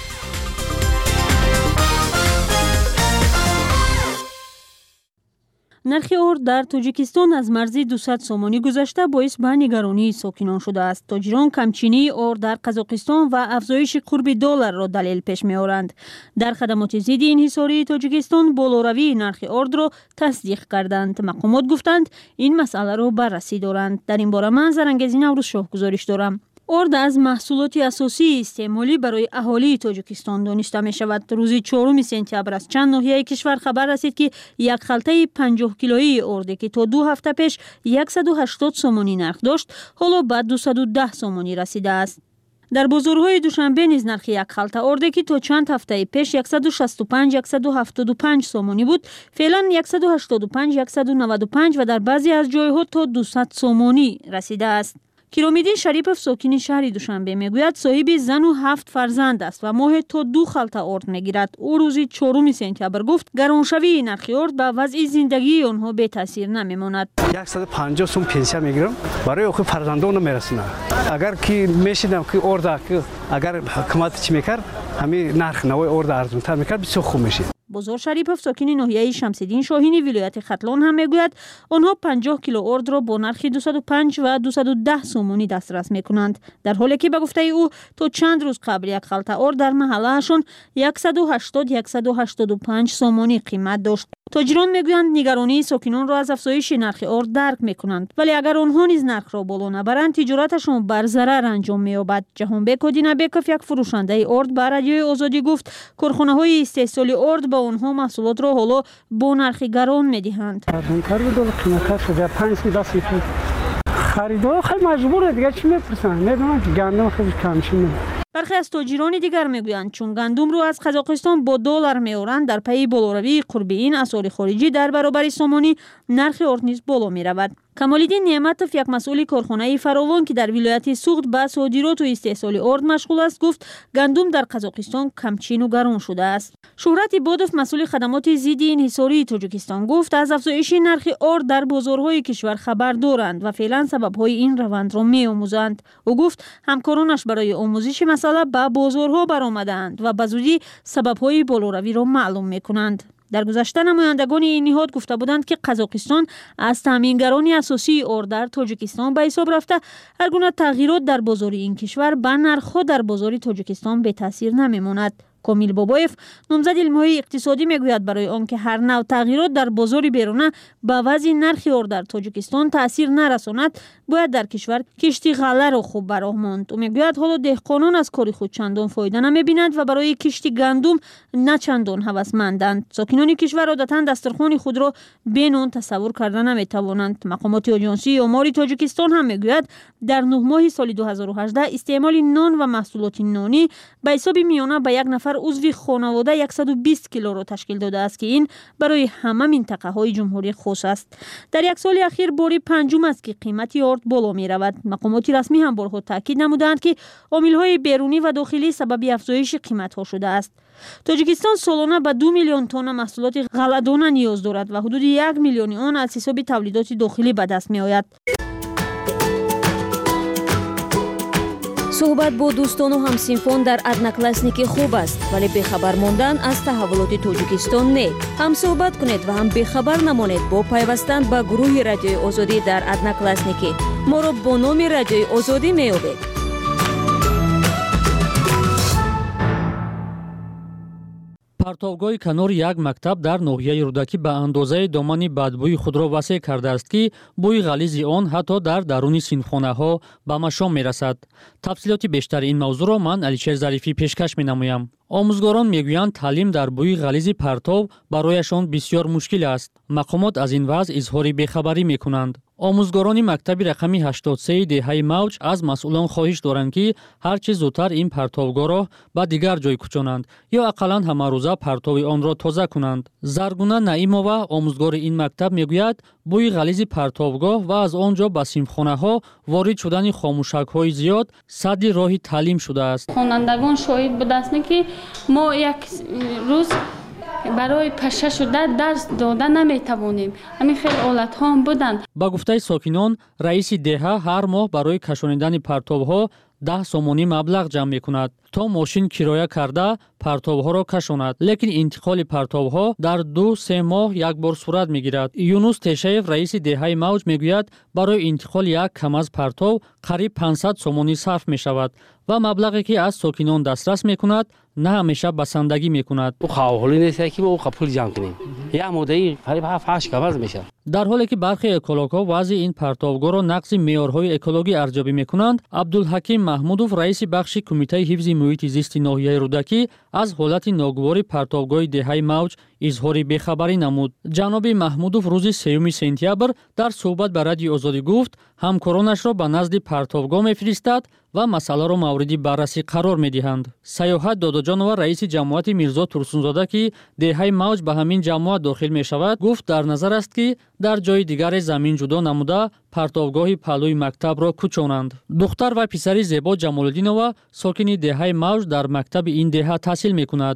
نرخ ارد در تاجیکستان از مرزی دویست سومانی گذشته باعث به نگرانی ساکنان شده است. تاجران کمچینی ارد در قزاقستان و افزایش قرب دلار را دلیل پیش می آورند. در خدمات ضد انحصاری تاجیکستان بالاروی نرخ ارد را تصدیق کردند. مقامات گفتند این مسئله را بررسی دارند. در این باره من زرنگزی نوروز شاه گزارش دارم. ارد از محصولات اساسی استعمالی برای اهالی تاجیکستان دانسته می شود. روز چهارم سپتامبر از چند ناحیه کشور خبر رسید که یک خلطه پنجاه کیلویی ارد که تا دو هفته پیش صد و هشتاد سومانی نرخ داشت، حالا به دویست و ده سومانی رسیده است. در بازارهای دوشنبه نیز نرخ یک خلطه ارد که تا چند هفته پیش صد و شصت و پنج صد و هفتاد و پنج سومانی بود، فعلا صد و هشتاد و پنج صد و نود و پنج و در بعضی از جایها تا دویست سومانی رسیده است. کیرومیدین شریپوف ساکن شهر دوشنبه میگوید صاحب زن و هفت فرزند است و ماه تا دو خلطه ارد میگیرد. او روز چهارم سپتامبر گفت گرانشوی نرخ ارد به وضع زندگی آنها به تاثیر نمیماند. صد و پنجاه سوم پنسیون میگیرم، برای خود فرزندانم میرسونم. اگر که میشیدم که ارد که اگر حکومت چی میکرد همین نرخ نوای ارد ارزان‌تر میکرد بسیار خوب میشه. بزرگ شریپوف ساکن ناحیه شمس‌الدین شاهینی ولایت ختلان هم میگوید آنها پنجاه کیلو ارد را با نرخ دویست و پنج و دویست و ده سومانی دسترس میکنند، در حالی که به گفته او تا چند روز قبل یک خلطه ارد در محلهشان صد و هشتاد صد و هشتاد و پنج سومانی قیمت داشت. تاجران میگویند نگرانی ساکنان را از افزایش نرخ ارد درک میکنند، ولی اگر آنها نیز نرخ را بالا نبرند تجارتشان بر ضرر انجام مییابد. جهانبک کودینبکوف یک فروشنده ارد به رادیوی آزادی گفت کارخانه‌های استحصال ارد به آنها محصولات را حالا با نرخ گران میدهند. خریدار خیلی مجبوره دیگه، چی میپرسن؟ میدونن که گندم خیلی کمش میده. برخی از تاجران دیگر میگویند چون گندم رو از قزاقستان با دلار میارند، در پی بالاروی قرب این اسعار خارجی در برابر سومانی نرخ ارد نیز بالا میرود. کمال‌الدین نعمتوف یک مسئول کارخانه فراوان که در ولایت سوخت به صادرات و استحصال ارد مشغول است گفت گندم در قزاقستان کمچین و گران شده است. شهرت بادوف مسئول خدمات ضد انحصاری تاجیکستان گفت از افزایش نرخ ارد در بازارهای کشور خبر دارند و فعلا سبب‌های این روند را می‌آموزند. او گفت همکارانش برای آموزش مسئله به بازارها برآمدند و به زودی سبب‌های بالاروی را معلوم می‌کنند. در گذشته نمایندگان این نهاد گفته بودند که قزاقستان از تامینگران اساسی ارد در تاجیکستان به حساب رفته هر گونه تغییرات در بازار این کشور به نرخ‌ها در بازار تاجیکستان به تاثیر نمی‌ماند. کامیل بابایف نامزد علم‌های اقتصادی میگوید برای آنکه هر نوع تغییرات در بازار بیرونه به وضع نرخ ارد در تاجیکستان تاثیر نرساند، باید در کشور کشتی غله را خوب براه ماند. او میگوید حالا دهقانان از کار خود چندان فایده نمیبینند و برای کشتی گندم نه چندان هوسمندند. ساکنان کشور عادتاً دسترخوان خود را بی نان تصور کردن نمیتوانند. مقامات آژانسی آمار تاجیکستان هم میگوید در نه ماه سال دو هزار و هجده استعمال نان و محصولات نانی به حساب میانه به یک نفر عضو خانواده صد و بیست کیلو را تشکیل داده است که این برای همه منطقه های جمهوری خاص است. در یک سال اخیر باری پنجم است که قیمت ارد بالا می رود. مقامات رسمی هم بارها تاکید نمودند که عامل های بیرونی و داخلی سبب افزایش قیمت ها شده است. تاجیکستان سالانه به دو میلیون تن محصولات غله‌دانه نیاز دارد و حدود یک میلیون آن از حساب تولیدات داخلی به دست می آید. صحبت با دوستان و همسینفان در ادناکلاسنیکی خوب است، ولی بخبر ماندن از تحولات تاجیکستان نه. هم صحبت کنید و هم بخبر نمانید با پیوستن به گروه رادیوی آزادی در ادناکلاسنیکی. ما را با نام رادیوی آزادی می‌یابید. партовгоҳи канори як мактаб дар ноҳияи рӯдакӣ ба андозаи домани бадбӯи худро васеъ кардааст, ки бӯи ғализи он ҳатто дар даруни синфхонаҳо ба машом мерасад. тафсилоти бештари ин мавзӯъро ман алишер зарифӣ пешкаш менамоям. омӯзгорон мегӯянд таълим дар бӯи ғализи партов барояшон бисёр мушкил аст. мақомот аз ин вазъ изҳори бехабарӣ мекунанд. омӯзгорони мактаби рақами ҳаштод сеи деҳаи мавҷ аз масъулон хоҳиш доранд, ки ҳар чӣ зудтар ин партовгоҳро ба дигар ҷой кучонанд ё ақаллан ҳамарӯза партови онро тоза кунанд. заргуна наимова, омӯзгори ин мактаб, мегӯяд бӯи ғализи партовгоҳ ва аз он ҷо ба синфхонаҳо ворид шудани хомӯшакҳои зиёд садди роҳи таълим шудааст. хонандагон шоҳид будастанд, ки мо як рӯз барои паша шуда дарс дода наметавонем. ҳамин хеле ҳолатҳо ҳам буданд. ба гуфтаи сокинон, раиси деҳа ҳар моҳ барои кашонидани партовҳо даҳ сомонӣ маблағ ҷамъ мекунад, то мошин кироя карда партовҳоро кашонад. лекин интиқоли партовҳо дар ду-се моҳ як бор сурат мегирад. юнус тешаев, раиси деҳаи мавҷ, мегӯяд барои интиқоли як камаз партов қариб панҷсад сомонӣ сарф мешавад ва маблағе ки аз сокинон дастрас мекунад на ҳамеша басандагӣ мекунад. дар ҳоле ки бархи экологҳо вазъи ин партовгоҳро нақзи меъёрҳои экологӣ арзёбӣ мекунанд, абдулҳаким маҳмудов, раиси бахши кумитаи ҳифзи муҳити зисти ноҳияи рӯдакӣ, аз ҳолати ногувори партовгоҳи деҳаи мавҷ изҳори бехабарӣ намуд. ҷаноби маҳмудов рӯзи сеюми сентябр дар суҳбат ба радиои озодӣ гуфт, ҳамкоронашро ба назди партовгоҳ мефиристад ва масъаларо мавриди баррасӣ қарор медиҳанд. Саёҳат Додоҷонова, раиси ҷамоати Мирзо Турсунзода, ки деҳаи мавҷ ба ҳамин ҷамоат дохил мешавад, гуфт дар назар аст, ки дар ҷои дигаре замин ҷудо намуда партовгоҳи паҳлӯи мактабро кучонанд. духтар ва писари Зебо Ҷамолуддинова, сокини деҳаи мавҷ, дар мактаби ин деҳа таҳсил мекунад.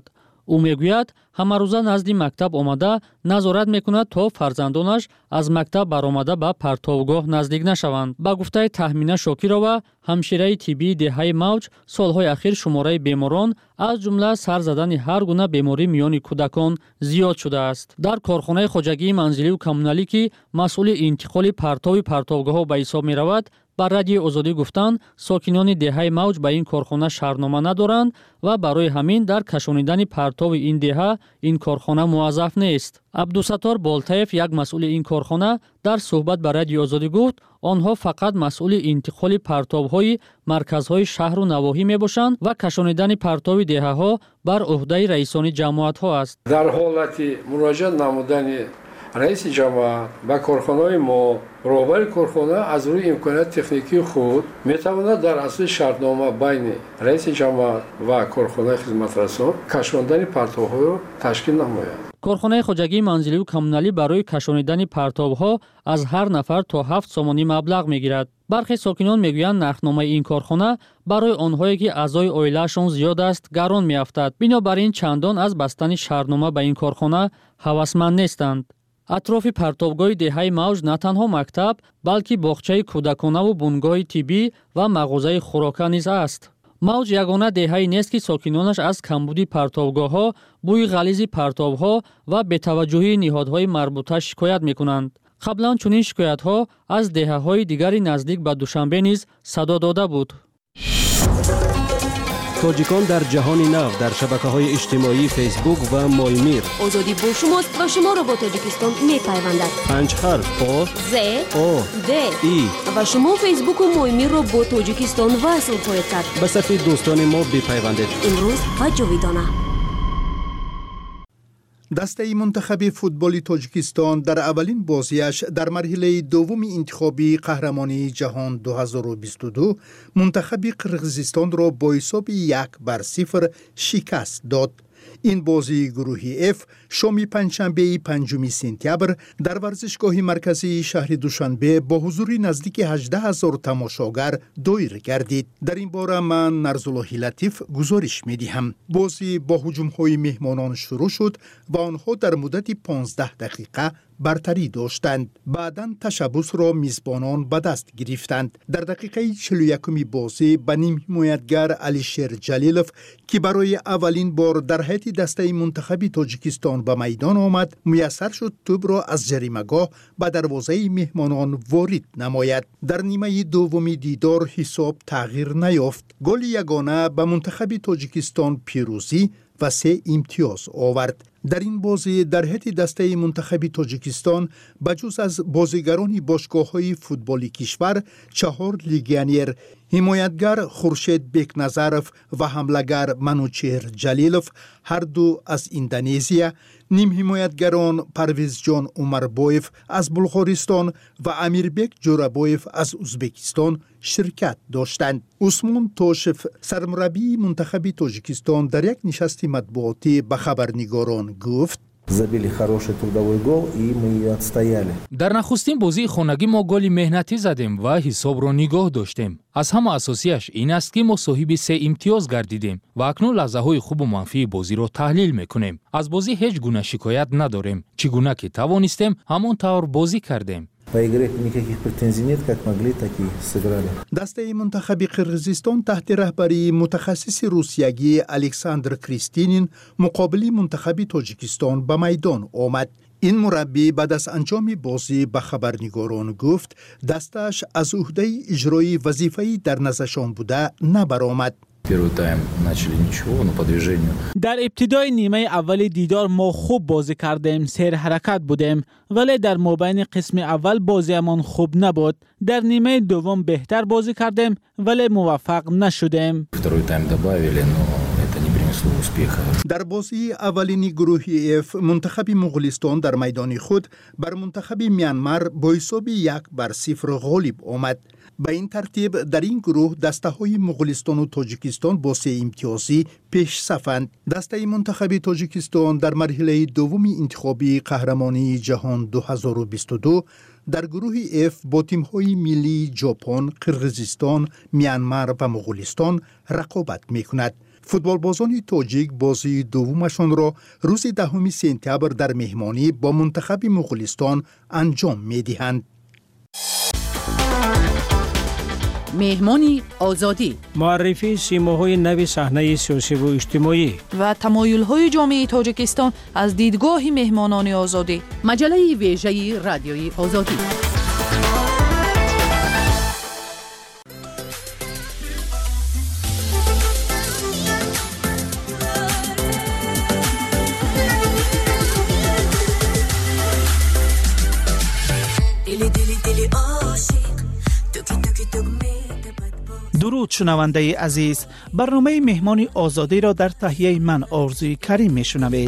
ӯ мегӯяд ҳамарӯза назди мактаб омада назорат мекунад то фарзандонаш аз мактаб баромада ба партовгоҳ наздик нашаванд. Ба гуфтаи Таҳмина Шокирова, ҳамшираи тиббии деҳаи Мавҷ, солҳои ахир шумораи беморон аз ҷумла сар задани ҳар гуна беморӣ миёни кӯдакон зиёд шудааст. Дар корхонаи хоҷагии манзилию коммуналӣ ки масъули интиқоли партови партовгоҳҳо ба ҳисоб меравад, ба Радиои Озодӣ гуфтанд, сокинони деҳаи Мавҷ ба ин корхона шаҳрнома надоранд ва барои ҳамин дар кашонидани партови ин деҳа ин корхона муаззаф нест. Абдусаттор Болтаев, як масъули ин корхона, дар суҳбат ба Радиои Озодӣ гуфт, онҳо фақат масъули интиқоли партовҳои марказҳои шаҳру навоҳӣ мебошанд ва кашонидани партови деҳаҳо бар уҳдаи раисони ҷамоатҳо аст. дар ҳолати муроҷиат намудани раиси ҷамоат ба корхонаи мо, роҳбари корхона аз рӯи имконияти техникии худ метавонад дар асоси шартнома байни раиси ҷамоат ва корхонаи хизматрасон кашондани партовҳоро ташкил намояд. корхонаи хоҷагии манзилию коммуналӣ барои кашонидани партовҳо аз ҳар нафар то ҳафт сомонӣ маблағ мегирад. бархе сокинон мегӯянд нархномаи ин корхона барои онҳое ки аъзои оилаашон зиёд аст гарон меафтад. бинобар ин чандон аз бастани шаҳрнома ба ин корхона ҳавасманд нестанд. атрофи партовгоҳи деҳаи Мавҷ на танҳо мактаб, балки боғчаи кӯдаконаву бунгоҳи тиббӣ ва мағозаи хӯрока низ аст. Мавҷ ягона деҳае нест ки сокинонаш аз камбуди партовгоҳҳо, бӯи ғализи партовҳо ва бетаваҷҷӯҳии ниҳодҳои марбута шикоят мекунанд. қаблан чунин шикоятҳо аз деҳаҳои дигари наздик ба Душанбе низ садо дода буд. тоҷикон дар ҷаҳони нав дар шабакаҳои иҷтимоии фейсбук ва Моймир. озодӣ бо шумост ва шуморо бо Тоҷикистон мепайвандад. панҷ ҳарф о з о д и ва шумо фейсбуку Моймирро бо Тоҷикистон васл хоҳед кард. ба сафи дӯстони мо бипайвандед. имрӯз ва ҷовидона. дастаи мунтахаби футболи Тоҷикистон дар аввалин бозиаш дар марҳилаи дуввуми интихоби қаҳрамонии ҷаҳон ду ҳазору бисту ду мунтахаби Қирғизистонро бо ҳисоби як бар сифр шикаст дод. ин бозии гурӯҳи F шоми панҷшанбеи панҷуми сентябр дар варзишгоҳи марказии шаҳри Душанбе бо ҳузури наздики ҳаждаҳ ҳазор тамошогар доир гардид. дар ин бора ман Нарзуллоҳи Латиф гузориш медиҳам. бозӣ бо ҳуҷумҳои меҳмонон шурӯъ шуд ва онҳо дар муддати понздаҳ дақиқа бартарӣ доштанд. баъдан ташаббусро мизбонон ба даст гирифтанд. дар дақиқаи чилу якуми бозӣ ба нимҳимоятгар Алишер Ҷалилов, ки барои аввалин бор дар ҳайати дастаи мунтахаби Тоҷикистон ба майдон омад, муяссар шуд тӯбро аз ҷаримагоҳ ба дарвозаи меҳмонон ворид намояд. дар нимаи дуввуми дидор ҳисоб тағйир наёфт. голи ягона ба мунтахаби Тоҷикистон пирӯзӣ ва се имтиёз овард. дар ин бозӣ дар ҳайати дастаи мунтахаби Тоҷикистон ба ҷуз аз бозигарони бошгоҳҳои футболи кишвар, чаҳор легионер, ҳимоятгар Хуршед Бекназаров ва ҳамлагар Манучеҳр Ҷалилов, ҳарду аз Индонезия, нимҳимоятгарон Парвезҷон Умарбоев аз Булғористон ва Амирбек Ҷӯрабоев аз Узбекистон ширкат доштанд. Усмон Тошев, сармураббии мунтахаби Тоҷикистон, дар як нишасти матбуотӣ ба хабарнигорон гуфт: забили хороший трудовой гол и мы ее отстояли. дар нахустин бозии хонагӣ мо голи меҳнатӣ задем ва ҳисобро нигоҳ доштем. аз ҳама асосияш ин аст ки мо соҳиби се имтиёз гардидем ва акнун лаҳзаҳои хубу манфии бозиро таҳлил мекунем. аз бозӣ ҳеҷ гуна шикоят надорем. чӣ гуна ки тавонистем ҳамон тавр бозӣ кардем. По игре никаких претензий нет, как могли, так и сыграли. дастаи мунтахаби Қирғизистон таҳти раҳбарии мутахассиси русиягӣ Александр Кристинин муқобили мунтахаби Тоҷикистон ба майдон омад. ин мураббӣ баъд аз анҷоми бозӣ ба хабарнигорон гуфт, дастааш аз уҳдаи иҷрои вазифаи дар назаршон буда набаромад. Первый тайм начали ничего, но по движению. дар ибтидои нимаи аввали дидор мо хуб бозӣ кардем, серҳаракат будем, вале дар мобайни қисми аввал бозиамон хуб набуд. дар нимаи дуввум беҳтар бозӣ кардем, вале муваффақ нашудем. Второй тайм добавили, но это не принесло успеха. дар бозии аввалини гурӯҳи F мунтахаби Муғулистон дар майдони худ бар мунтахаби Мянмар бо ҳисоби як бар сифр ғолиб омад. ба ин тартиб дар ин гурӯҳ дастаҳои Муғулистону Тоҷикистон бо се имтиёзӣ пешсафанд. дастаи мунтахаби Тоҷикистон дар марҳилаи дуввуми интихоби қаҳрамонии ҷаҳон ду ҳазору бисту ду дар гурӯҳи F бо тимҳои миллии Ҷопон, Қирғизистон, Мянмар ва Муғулистон рақобат мекунад. فوتبالبازان تاجیک بازی دومشان را روز دهم سپتامبر در مهمانی با منتخب مغولستان انجام می‌دهند. مهمانی آزادی، معرفی سیماهای نو صحنه سیاسی و اجتماعی و تمایل‌های جامعه تاجیکستان از دیدگاه مهمانان آزادی. مجله ویژه رادیوی آزادی. درود شنونده عزیز، برنامه مهمان آزادی را در تهیه من آرزوی کریم میشنوید.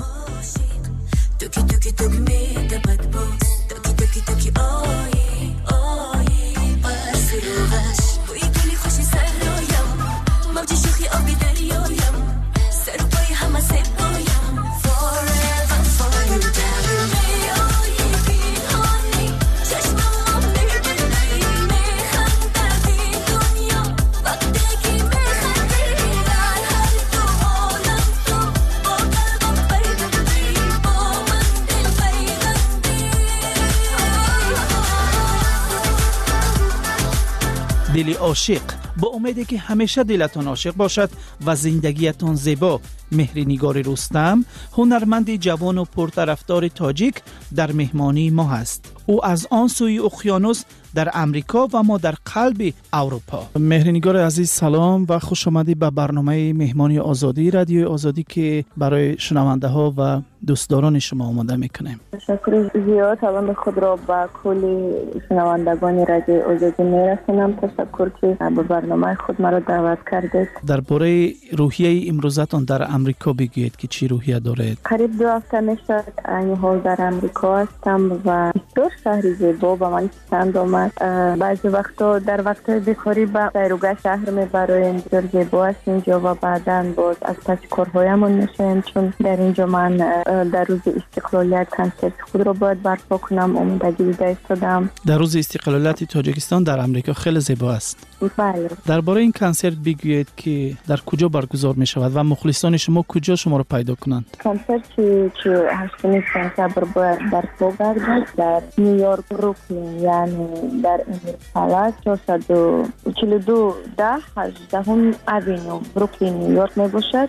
دل عاشق، با امیدی که همیشه دلتان عاشق باشد و زندگیتان زیبا. مهرنگار رستم، هنرمند جوان و پرطرفدار تاجیک، در مهمانی ما هست. او از آن سوی اقیانوس در امریکا و ما در قلب اروپا. مهرنگار عزیز سلام و خوش آمدید به برنامه مهمانی آزادی رادیو آزادی که برای شنونده ها و دوستداران شما آماده میکنیم. تشکر زیاد طبعا خود را با کل شنوندگان رادیو آزادی میرسونم. تشکر که به برنامه خود مرا دعوت کردید. درباره روحیه امروزتان در امریکا بگویید که چی روحیه دارید؟ قریب دو هفته میشه این حال در امریکا هستم و بسیار شهر زیبا و من پسند آمد. بعضی وقتا در وقت بیکاری به سیروگاه شهر میبرایم، بسیار زیبا است اینجا و بعداً باز از پس کارهایمون میشیم، چون در اینجا من در روز استقلالیت کنسرت خود را باید برپا کنم. آمادگی دیده ایستادم. در روز استقلالیت تاجیکستان در امریکا خیلی زیبا است. بله. درباره این کنسرت بگویید که در کجا برگزار می شود و مخلصان شما کجا شما را پیدا کنند؟ کنسرت که هشتم سپتامبر باید برپا گردد در نیویورک بروکلین، یعنی در امیر پلاس چهارصد و چهل و دو ده هجدهم اوینیو بروکلین نیویورک می باشد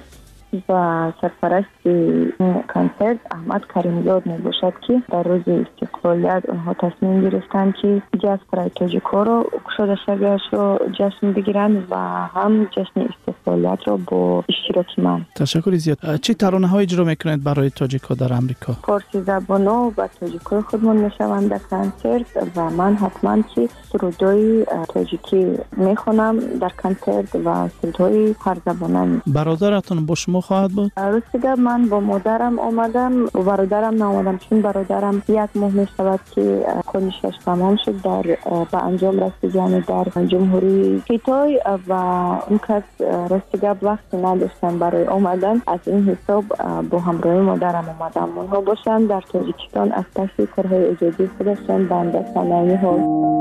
و سرپرست کنسرت احمد کریمزاد می باشد که در روز استقلالیت آنها تصمیم گرفتند که جشن برای تاجیک‌ها را گشوده شویش را جشن بگیرند و هم جشن استقلالیت را با اشتراک من. تشکر زیاد. چه ترانه های اجرا میکنید برای تاجیک‌ها در امریکا؟ فارسی زبانا و تاجیک‌های خودمان میشوند در کنسرت و من حتما که سرودهای تاجیکی میخونم در کنسرت و سرودهای هر زبانه. برادرتون با شما خواهد بود؟ راستی من با مادرم آمدم و برادرم نآمدم، چون برادرم یک ماه می شود که کنشش تمام شد در به انجام رسید، یعنی در جمهوری کیتای و اون کس راستی وقتی نداشتن برای آمدن. از این حساب با همراهی مادرم آمدم. اونها باشن در تاجیکستان از پس کارهای ایجادی خودشان بنده صنایع ها.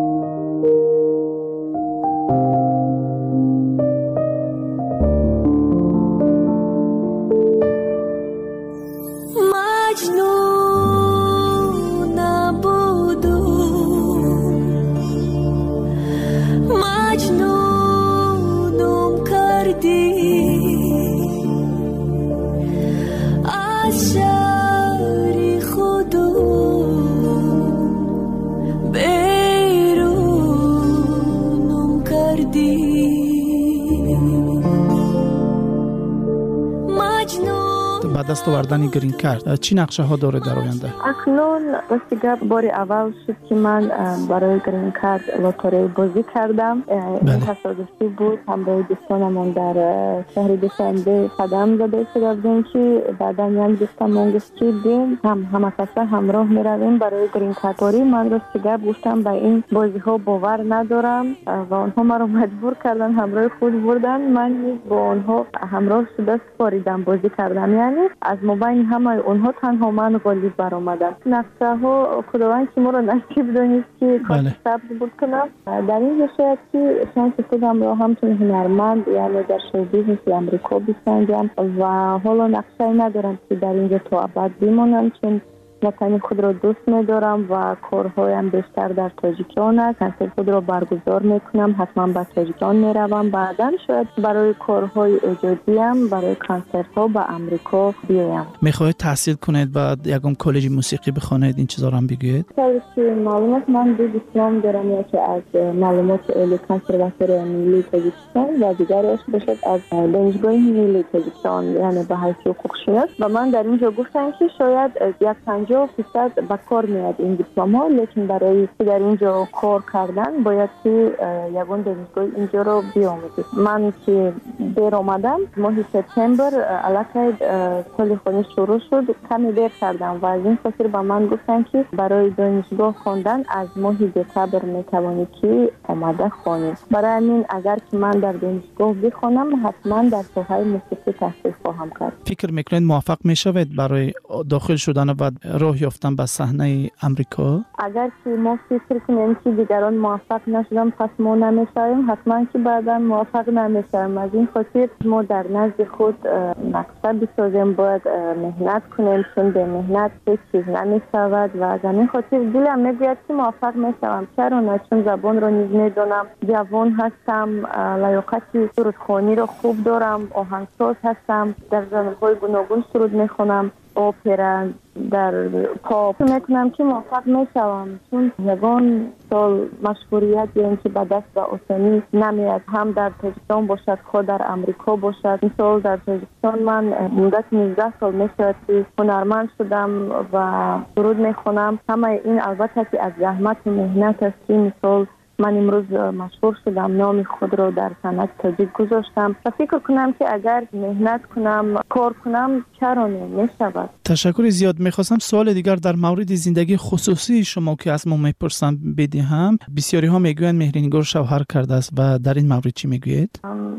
دست آوردن گرین کارت چی نقشه ها داره در آینده؟ اکنون راستی بار اول شد که من برای گرین کارت لاتاری بازی کردم. این تصادفی بود. همراه دوستانمون در شهر دوشنبه قدم زده شدیم که بعدا یک دوستمون گفت که بیم هم همه کسا همراه می رویم برای گرین کارت. من راستی گفتم به این بازی ها باور ندارم و آنها مرا مجبور کردن همراه خود بردن. من با آنها همراه شده سپاریدم بازی کردم. یعنی از مابین همه اونها تنها من غالب برآمدم. نقشه ها خداوند که ما را نصیب دانست که کار صبر بود کنم. در این شاید که شانس خودم را همچون هنرمند یعنی در شو بیزنس امریکا بسنجم و حالا نقشه ندارم که در اینجا تا ابد بمانم، چون وطن خود را دوست می‌دارم و کارهایم بیشتر در تاجیکستان است. کنسرت خود را برگزار می‌کنم، حتما به تاجیکستان می‌روم. بعداً شاید برای کارهای ایجادیم برای کنسرت‌ها به امریکا بیایم. می‌خواهید تحصیل کنید بعد یکم کالج موسیقی بخوانید، این چیزا رو هم بگید؟ که معلومات من دو دیپلم دارم، یکی از معلومات عالی کنسرواتوار ملی تاجیکستان و دیگرش باشد از دانشگاه ملی تاجیکستان، یعنی به حیث حقوق‌شناس. و من در اینجا گفتم که شاید یک پنجاه فیصد به کار میاد این دیپلم ها، لیکن برای در اینجا کار کردن باید که یگان دانشگاه اینجا رو بیاموزید. من که دیر آمدم ماه سپتامبر علاقه سال خونی شروع شد، کمی دیر کردم و از این خاطر به من گفتن که برای دانشگاه خواندن از ماه دسامبر میتوانی که آماده خوانی. برای همین اگر که من در دانشگاه بخوانم حتما در ساحه موسیقی تحصیل خواهم کرد. فکر میکنید موفق میشوید برای داخل شدن و راه یافتن به صحنه امریکا؟ اگر که ما فکر کنیم که دیگران موفق نشدن پس ما نمیشویم، حتما که بعدا موفق نمیشویم. از این خاطر ما در نزد خود مقصد بسازیم، باید مهنت کنیم، چون به مهنت هیچ چیز نمیشود و از این خاطر دلم میگوید که موفق میشوم. چرا نه؟ چون زبان رو نیز میدونم، جوان هستم، لیاقت سرودخوانی رو خوب دارم، آهنگساز هستم، در ژانرهای گوناگون سرود میخونم، اپرا، در پاپ. میتونم که موفق میشوم، چون یگان سال مشهوریت یعنی که به دست و آسانی نمیاد، هم در تاجیکستان باشد خود در امریکا باشد. مثال در تاجیکستان من مدت نوزده سال میشود که هنرمند شدم و سرود میخونم. همه این البته که از زحمت و مهنت است که مثال من امروز مشهور شدم، نام خود را در صنعت تاجیک گذاشتم و فکر کنم که اگر مهنت کنم، کار کنم، چرا نمیشود. تشکر زیاد. میخواستم سوال دیگر در مورد زندگی خصوصی شما که از ما میپرسم بدهم. بسیاری ها میگویند مهرنگار شوهر کرده است و در این مورد چی میگویید؟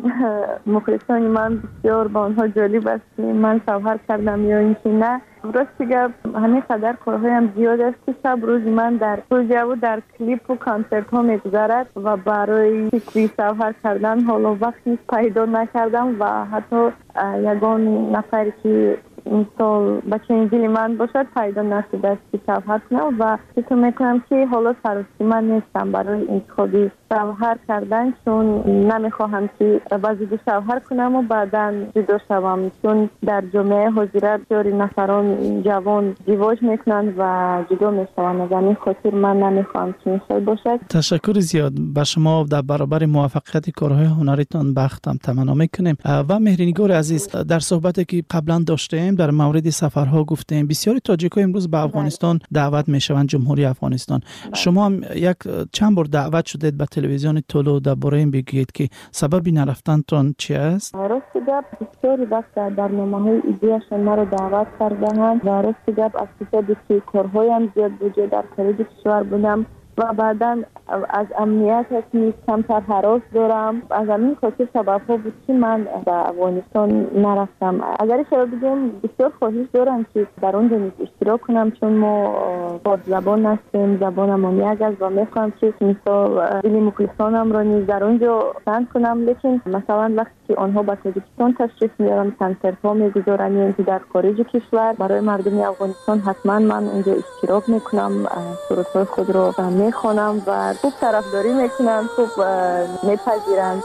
مخلصان من بسیار با آنها جالب است که من شوهر کردم یا اینکه نه. راستی گپ همین قدر کارهایم زیاد است که شب روز من در پروژه و در کلیپ و کنسرت ها میگذرد و برای فکری شوهر کردن حالا وقتی پیدا نکردم و حتی یگان نفری که مثال بچه انجیلی من باشد پیدا نشده است که شوهر کنم و فکر میکنم که حالا سراستی من نیستم برای انتخابی شوهر کردن، چون نمیخواهم که وزید شوهر کنم و بعدا جدا شوم، چون در جامعه حاضره بسیاری نفران جوان ازدواج میکنند و جدا میشوند. از این خاطر من نمیخواهم که این باشد. تشکر زیاد. به شما در برابر موفقیت کارهای هنریتان بختم تمنا میکنیم. و مهرنگار عزیز، در صحبتی که قبلا داشتیم در مورد سفرها گفتیم، بسیاری تاجیک‌ها امروز به افغانستان دعوت میشوند، جمهوری افغانستان. شما هم یک چند بار دعوت شدید به تلویزیون تولو، درباره این بگید که سبب نرفتنتان چی است؟ راستی گپ بسیاری وقت در برنامه‌های ایدیاشون مرا دعوت کردند و راستی گپ از کسایی که کارهایم زیاد بوده در خارج کشور بودم و بعدا از امنیت هستم کمتر هراس دارم. از همین خاطر سبب‌ها بود که من به افغانستان نرفتم. اگر شما بگم بسیار خواهش دارم که در اونجا نیز اشتراک کنم، چون ما با زبان هستیم، زبانم یک است و میخوام که مثال دلی مخلصانم را نیز در اونجا پسند کنم. لیکن مثلا وقتی که آنها به تاجیکستان تشریف میارن، کنسرت ها میگذارن یا در خارج کشور، برای مردم افغانستان حتما من اونجا اشتراک میکنم، سرودهای خود را میخوانم و خوب طرفداری میکنن، خوب میپذیرن.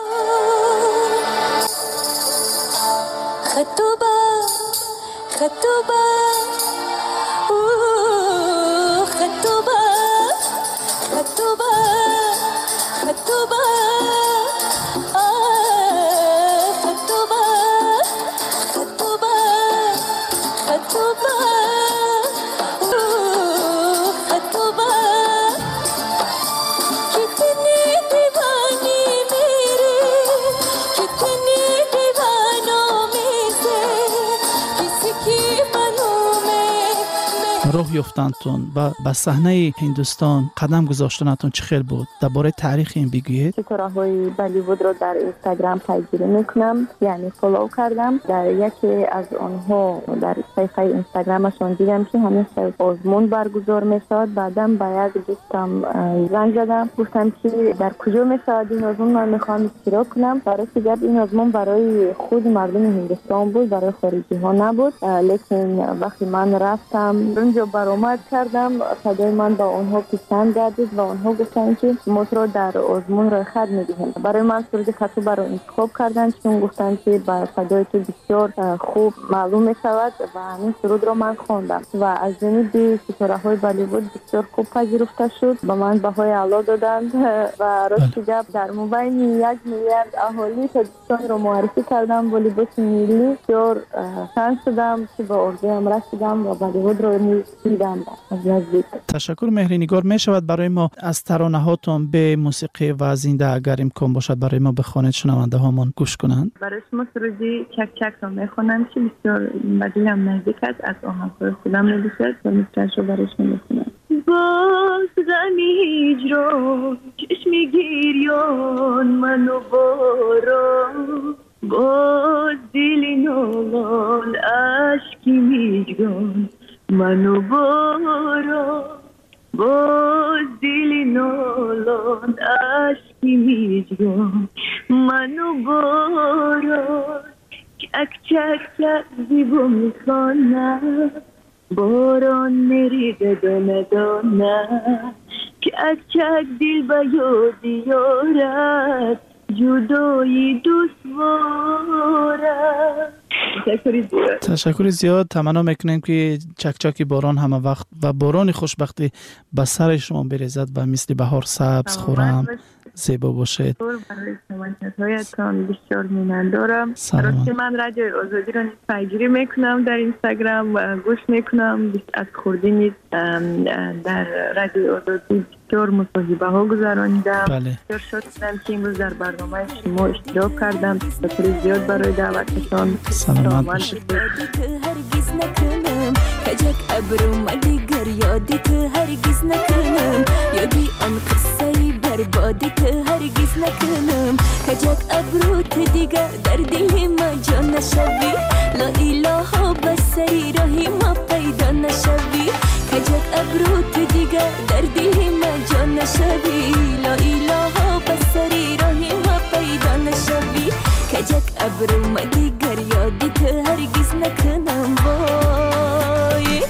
خطوبه خطوبه خطوبه خطوبه خطوبه خطوبه خطوبه خطوبه راه راه یافتنتون و به صحنه هندوستان قدم گذاشتنتون چه خیلی بود؟ درباره تاریخ این بگویید. ستاره‌های بالیوود رو در اینستاگرام پیگیری میکنم، یعنی فالو کردم. در یکی از آنها در صفحه اینستاگرامشون دیدم که همیشه آزمون برگزار میشد. بعدم با یک دوستم زنگ زدم، گفتم که در کجا میشد این آزمون، من میخوام اشتراک کنم. برای که این آزمون برای خود مردم هندوستان بود، برای خارجی ها نبود. لیکن وقتی من رفتم اونجا برآمد کردم، صدای من با اونها پسند گردید و اونها گفتن که ما رو در آزمون رای خط میدیم. برای من سرود خطو برای انتخاب کردن، چون گفتن که با صدای تو بسیار خوب معلوم میشود و همین سرود رو من خواندم و از جانب ستاره های بالیوود بسیار خوب پذیرفته شد. با من بهای اعلی دادند و راست گپ در مبین یک میلیارد اهالی تاجیکستان رو معرفی کردم با لباس ملی. بسیار شانس شدم که با ارزویم رسیدم و بالیوود رو دیدم از نزدیک. تشکر مهری نگار. می شود برای ما از ترانه هاتون به موسیقی و زنده اگر امکان باشد برای ما بخوانید، شنونده هامون گوش کنند؟ برای شما سرودی چک چک رو میخونم که بسیار به دلم نزدیک است، از آهنگ‌های خودم می‌باشد و می‌تونم رو برای شما بخونم. باز غمی هجران چشم گریان منو باران، باز دل نالان اشکی میجگان منو باران، باز دل نالان اشکی میجگان منو باران. چک چک چک زیبا میخوانم، باران میریده دانه دانه، چک چک دل به یاد یارد جدایی دشواره. تشکر زیاد. تمنا میکنیم که چکچاکی باران همه وقت و باران خوشبختی به سر شما بریزد و مثل بهار سبز خورم زیبا باشید. برای سمانتهایتان بسیار میمن دارم. راستی من رادیوی آزادی را پیگیری میکنم در اینستاگرام و گوش میکنم. از خوردی نیست در رادیوی آزادی بسیار مصاحبه ها گذرانیدم. بله. بسیار شاد شدم که امروز در برنامه شما اشتراک کردم. تشکر زیاد برای دعوتتان. سلامت باشید. هرگز نکنم کجک ابرو دیگر یادت هرگز نکنم، یادی آن قصه بربادت هرگز نکنم، کجک ابروت دیگر در دل ما جا نشوی، لا اله بسری راهی ما پیدا نشوی، کجک ابروت دیگر در دل ما جا نشوی، لا اله بسری راهی ما پیدا نشوی، کجک ابرو ما دیگر یادت هرگز نکنم. وای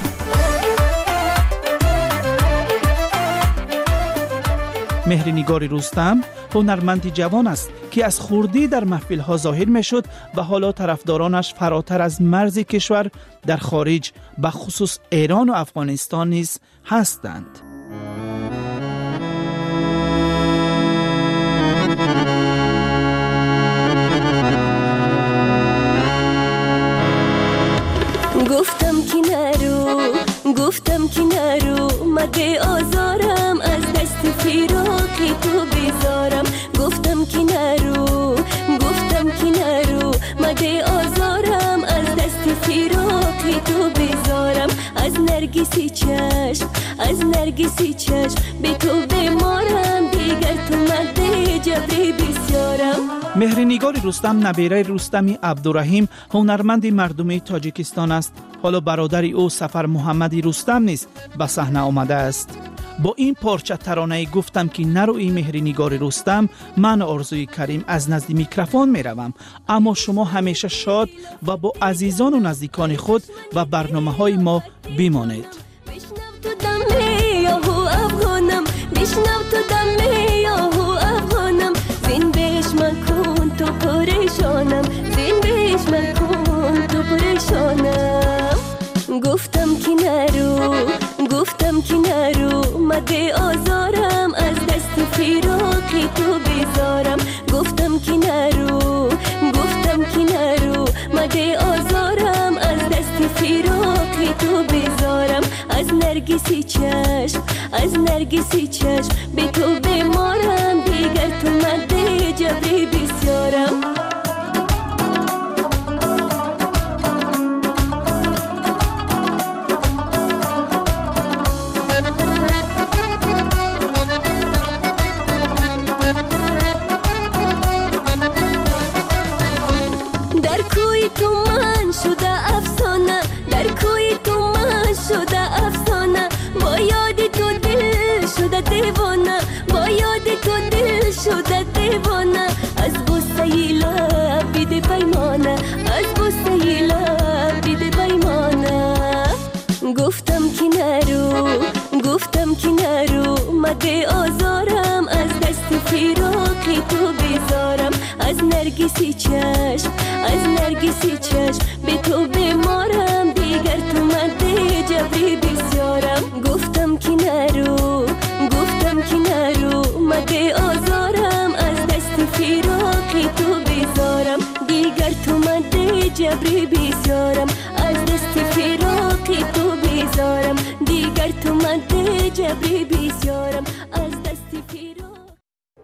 مهری نگار رستم هنرمندی جوان است که از خردی در محفل‌ها ظاهر می‌شد و حالا طرفدارانش فراتر از مرز کشور در خارج به خصوص ایران و افغانستان نیز هستند. گفتم که نرو، گفتم که نرو، مگه آزارم از دست فراقی تو بیزارم، گفتم که نرو، گفتم که نرو، مگه آزارم از دست فراقی تو بیزارم، از نرگسی چشم، از نرگسی چشم به تو بمارم، دیگر تو مده جبری بسیارم. مهری نگار رستم نبیره رستمی عبدالرحیم هنرمند مردمی تاجیکستان است. حالا برادر او سفر محمدی رستم نیز به صحنه آمده است. با این پارچه ترانه گفتم که نروی مهری نگار رستم، من آرزوی کریم از نزد میکروفون می روم، اما شما همیشه شاد و با عزیزان و نزدیکان خود و برنامه های ما بمانید. بشنو تو دمی یاهو افغانم، بشنو تو دمی یاهو افغانم، زین بیش من کن تو پریشانم، زین بیش من کن تو پریشانم. گفتم که نرو، گفتم که نرو، مگه آزارم از دست فراقی تو بیزارم، گفتم که نرو، گفتم که نرو، مگه آزارم از دست فراقی تو بیزارم، از نرگسی چشم، از نرگسی چشم به تو بمارم، دیگر تو مده جبری بسیارم. به آزارم از دست فراقی تو بزارم از نرگسی چشم از نرگسی چشم به تو بمارم